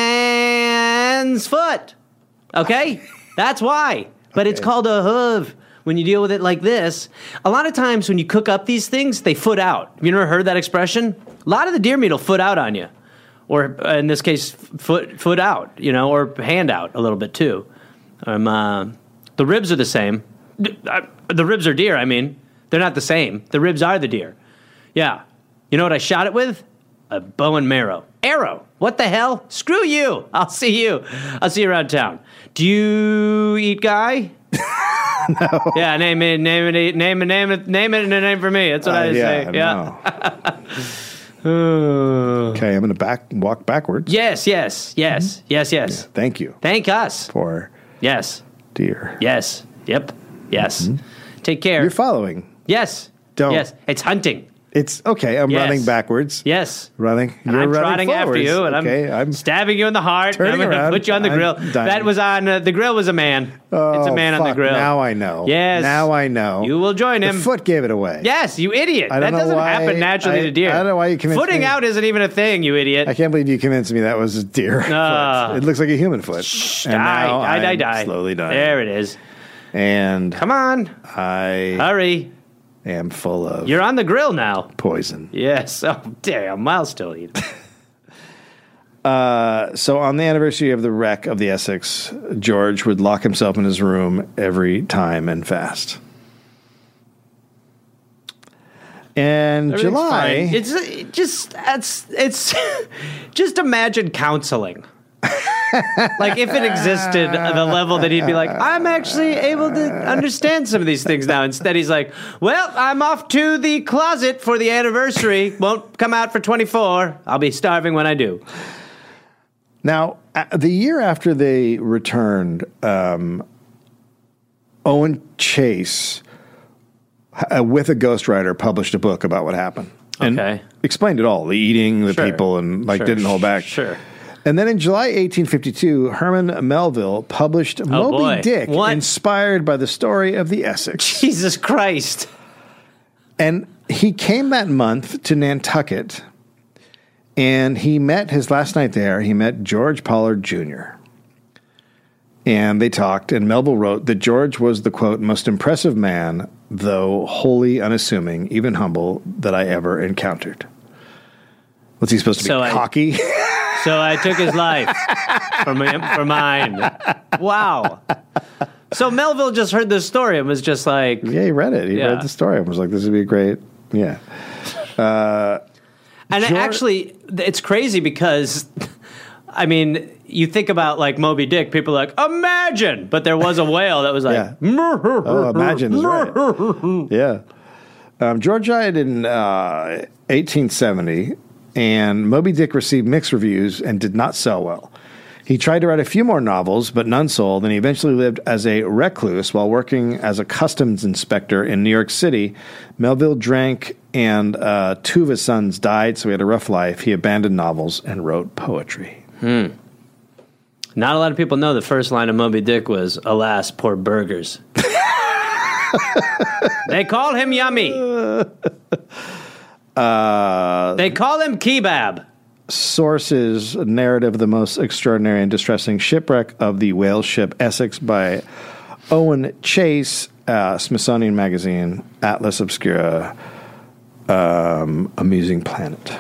man's foot. Okay? That's why. But it's Okay. called a hoof when you deal with it like this. A lot of times when you cook up these things, they foot out. Have you never heard that expression? A lot of the deer meat will foot out on you. Or uh, in this case, foot foot out, you know, or hand out a little bit too. Um, uh, the ribs are the same. D- uh, The ribs are deer, I mean. They're not the same. The ribs are the deer. Yeah. You know what I shot it with? A bow and arrow. Arrow. What the hell? Screw you. I'll see you. I'll see you around town. Do you eat guy? No. Yeah, name it, name it, name it, name it, name it, and a name for me. That's what Uh, I yeah, say. Yeah. no. Okay, I'm going to back walk backwards. Yes, yes, yes, yes, yes. Thank you Thank us. for Yes, deer. yes, yep, yes. Take care. You're following. Yes. Don't. Yes, it's hunting. It's okay. I'm Yes. running backwards. Yes. Running. And You're I'm running trotting after forwards. you, and okay, I'm, I'm stabbing you in the heart. And I'm turning going to around. put you on the I'm grill. dying. That was on uh, the grill was a man. Oh, it's a man on the fuck. grill. Now I know. Yes. Now I know. You will join him. The foot gave it away. Yes, you idiot. I That don't know doesn't why- happen naturally I- to deer. I don't know why you convinced Footing me. out isn't even a thing, you idiot. I can't believe you convinced me that was a deer. Ah. foot. It looks like a human foot. And die, now die, die, I'm die. Slowly dying. There it is. And Come on. I Hurry. am full of You're on the grill now. poison. Yes. Oh, damn. I'll still eat it. Uh, so on the anniversary of the wreck of the Essex, George would lock himself in his room every time and fast. In Everything's July, fine. It's it just it's it's just imagine counseling. Like if it existed at the level that he'd be like, I'm actually able to understand some of these things now. Instead, he's like, well, I'm off to the closet for the anniversary. Won't come out for twenty-four. I'll be starving when I do. now uh, the year after they returned, um, Owen Chase, uh, with a ghostwriter, published a book about what happened. And Okay. explained it all: the eating, the Sure. people, and like Sure. didn't hold back. Sure. And then in July eighteen fifty-two, Herman Melville published Moby boy. Dick, What? inspired by the story of the Essex. Jesus Christ. And he came that month to Nantucket, and he met his last night there. He met George Pollard Junior And they talked, and Melville wrote that George was the, quote, most impressive man, though wholly unassuming, even humble, that I ever encountered. What's he supposed to be, So I- cocky? So I took his life for, my, for mine. Wow. So Melville just heard this story and was just like... Yeah, he read it. He Yeah. read the story and was like, this would be great. Yeah. Uh, And George- actually, it's crazy because, I mean, you think about, like, Moby Dick, people are like, imagine! But there was a whale that was like... Yeah. Oh, imagine is right. Yeah. Um, George died in uh, eighteen seventy, and Moby Dick received mixed reviews and did not sell well. He tried to write a few more novels, but none sold, and he eventually lived as a recluse while working as a customs inspector in New York City. Melville drank, and uh, two of his sons died, so he had a rough life. He abandoned novels and wrote poetry. Hmm. Not a lot of people know the first line of Moby Dick was, alas, poor burgers. They call him yummy. Uh, They call him kebab. Sources narrative of the most extraordinary and distressing shipwreck of the whale ship Essex by Owen Chase, uh, Smithsonian Magazine, Atlas Obscura, um, Amusing Planet.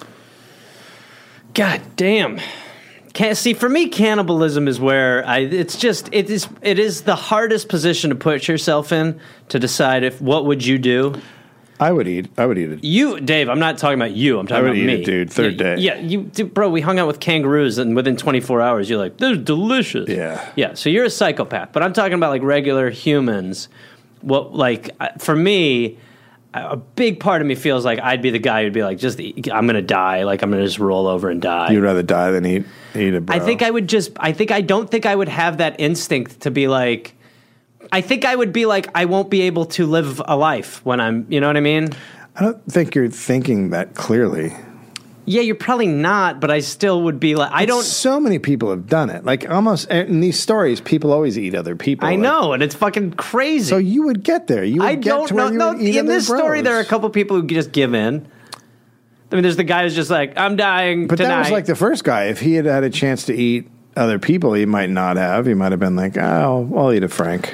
God damn. Can't, see, for me, cannibalism is where I. It's just it is it is the hardest position to put yourself in to decide if what would you do. I would eat. I would eat it. You, Dave. I'm not talking about you. I'm talking I would about eat me, it, dude. Third yeah, day. Yeah, you, dude, bro. We hung out with kangaroos, and within twenty-four hours, you're like, "This is delicious." Yeah. yeah. So you're a psychopath, but I'm talking about like regular humans. What, like, uh, for me, a big part of me feels like I'd be the guy who'd be like, "Just, I'm gonna die. Like, I'm gonna just roll over and die." You'd rather die than eat eat it, bro. I think I would just. I think I don't think I would have that instinct to be like. I think I would be like, I won't be able to live a life when I'm. You know what I mean? I don't think you're thinking that clearly. Yeah, you're probably not, but I still would be like, I don't. So many people have done it. Like almost in these stories, people always eat other people. I Like, know, and it's fucking crazy. so you would get there. You would I get don't to know. where you No, would eat in other this story, bros. there are a couple people who just give in. I mean, there's the guy who's just like, I'm dying But tonight. that was like the first guy. If he had had a chance to eat other people, he might not have. He might have been like, oh, I'll eat a Frank.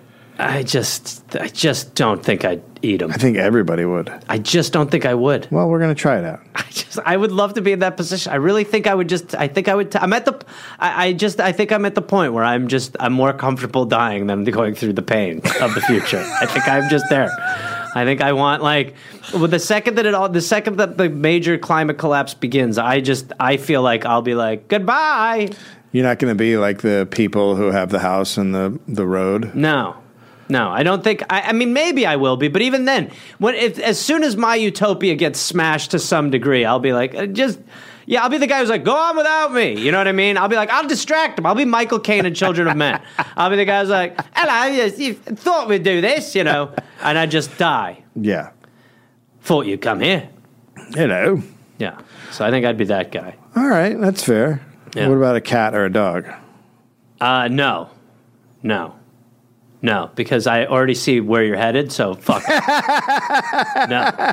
I just, I just don't think I'd eat him. I think everybody would. I just don't think I would. Well, we're going to try it out. I just, I would love to be in that position. I really think I would just, I think I would, t- I'm at the, I, I just, I think I'm at the point where I'm just, I'm more comfortable dying than going through the pain of the future. I think I'm just there. I think I want, like, well, the second that it all, the second that the major climate collapse begins, I just, I feel like I'll be like, goodbye. You're not going to be like the people who have the house and the, the road. No. No, I don't think. I, I mean, maybe I will be, but even then, when if as soon as my utopia gets smashed to some degree, I'll be like, uh, just yeah, I'll be the guy who's like, go on without me. You know what I mean? I'll be like, I'll distract them. I'll be Michael Caine in Children of Men. I'll be the guy who's like, hello, yes, you thought we'd do this, you know, and I just die. Yeah. Thought you'd come here. Hello. Yeah. So I think I'd be that guy. All right, that's fair. Yeah. What about a cat or a dog? Uh, no, no. No, because I already see where you're headed, so fuck it.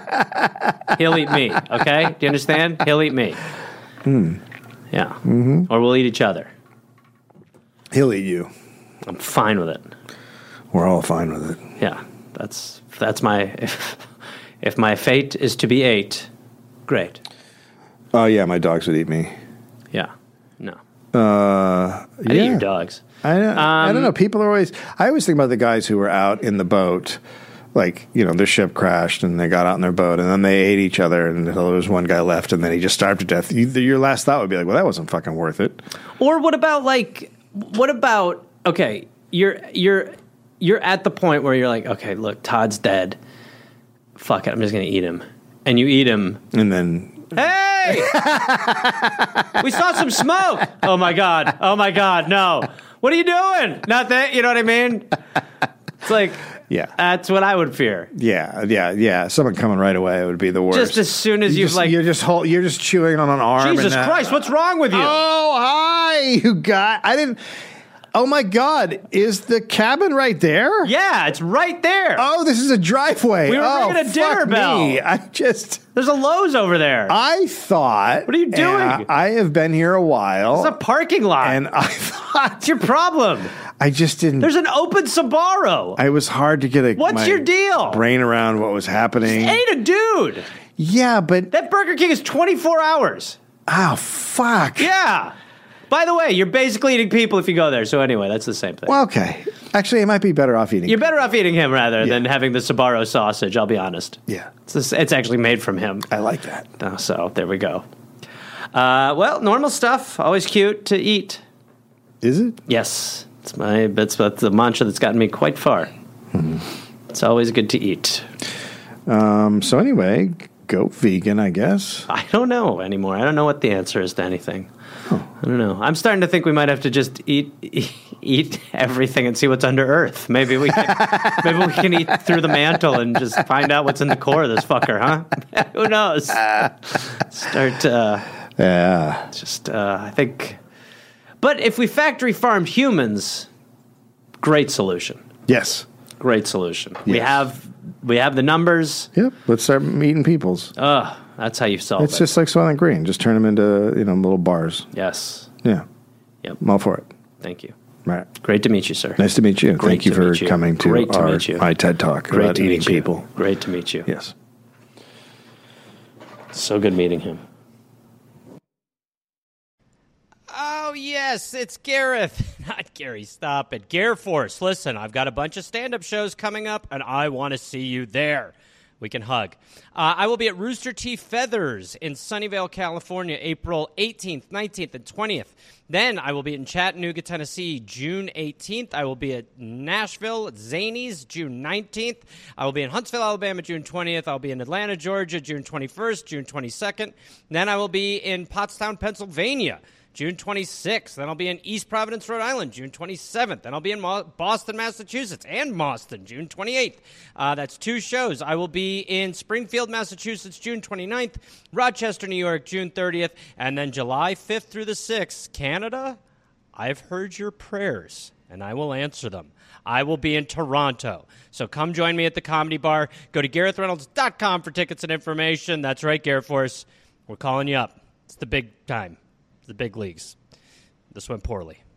No. He'll eat me, okay? Do you understand? He'll eat me. Hmm. Yeah. Mm-hmm. Or we'll eat each other. He'll eat you. I'm fine with it. We're all fine with it. Yeah. That's that's my if, if my fate is to be ate, great. Oh, yeah, my dogs would eat me. Yeah. No. Uh, I yeah. eat your dogs. I don't, I Um, don't know. People are always. I always think about the guys who were out in the boat, like you know, their ship crashed and they got out in their boat and then they ate each other and there was one guy left and then he just starved to death. You, your last thought would be like, well, that wasn't fucking worth it. Or what about like what about okay, you're you're you're at the point where you're like, okay, look, Todd's dead. Fuck it, I'm just gonna eat him. And you eat him. And then Hey! We saw some smoke. Oh my god. Oh my god, no. What are you doing? Nothing. You know what I mean? It's like, Yeah. that's what I would fear. Yeah, yeah, yeah. Someone coming right away would be the worst. Just as soon as you you've just, like, you're just hold, you're just chewing on an arm. Jesus and, uh, Christ, what's wrong with you? Oh, hi, you guy. I didn't. Oh my God, is the cabin right there? Yeah, it's right there. Oh, this is a driveway. We were oh, ringing a dinner fuck bell. me. I just. There's a Lowe's over there. I thought. What are you doing? uh, I have been here a while. It's a parking lot. And I thought. What's your problem? I just didn't. There's an open Sbarro. I was hard to get a. What's my your deal? Brain around what was happening. Ain't a dude. Yeah, but. That Burger King is twenty-four hours. Oh, fuck. Yeah. By the way, you're basically eating people if you go there. So anyway, that's the same thing. Well, okay. Actually, I might be better off eating. You're better off eating him rather Yeah. than having the Sbarro sausage, I'll be honest. Yeah. It's, just- it's actually made from him. I like that. Oh, so there we go. Uh, well, normal stuff. Always cute to eat. Is it? Yes. It's my that's that's the mantra that's gotten me quite far. Hmm. It's always good to eat. Um, so anyway, go vegan, I guess. I don't know anymore. I don't know what the answer is to anything. I don't know. I'm starting to think we might have to just eat eat, eat everything and see what's under Earth. Maybe we can, maybe we can eat through the mantle and just find out what's in the core of this fucker, huh? Who knows? Start uh, Yeah. just uh, I think. But if we factory farmed humans, great solution. Yes. Great solution. We Yes. have we have the numbers. Yep. Let's start eating peoples. Ugh, that's how you solve It's it. just like Soylent Green. Just turn them into, you know, little bars. Yes. Yeah. Yep. I'm all for it. Thank you. Right. Great to meet you, sir. Nice to meet you. Great Thank you to for meet you. coming to, Great to our, meet you. my TED Talk Great about to eating meet you. people. Great to meet you. Yes. So good meeting him. Oh, yes, it's Gareth. Not Gary, stop it. Gare Force, listen, I've got a bunch of stand-up shows coming up, and I want to see you there. We can hug. Uh, I will be at Rooster Teeth Feathers in Sunnyvale, California, April eighteenth, nineteenth, and twentieth. Then I will be in Chattanooga, Tennessee, June eighteenth. I will be at Nashville, Zanies, June nineteenth. I will be in Huntsville, Alabama, June twentieth. I'll be in Atlanta, Georgia, June twenty-first, June twenty-second. Then I will be in Pottstown, Pennsylvania, June twenty-sixth. Then I'll be in East Providence, Rhode Island, June twenty-seventh. Then I'll be in Mo- Boston, Massachusetts, and Boston, June twenty-eighth. Uh, that's two shows. I will be in Springfield, Massachusetts, June twenty-ninth, Rochester, New York, June thirtieth, and then July fifth through the sixth, Canada. I've heard your prayers, and I will answer them. I will be in Toronto. So come join me at the Comedy Bar. Go to gareth reynolds dot com for tickets and information. That's right, Gareth Force. We're calling you up. It's the big time. The big leagues. This went poorly.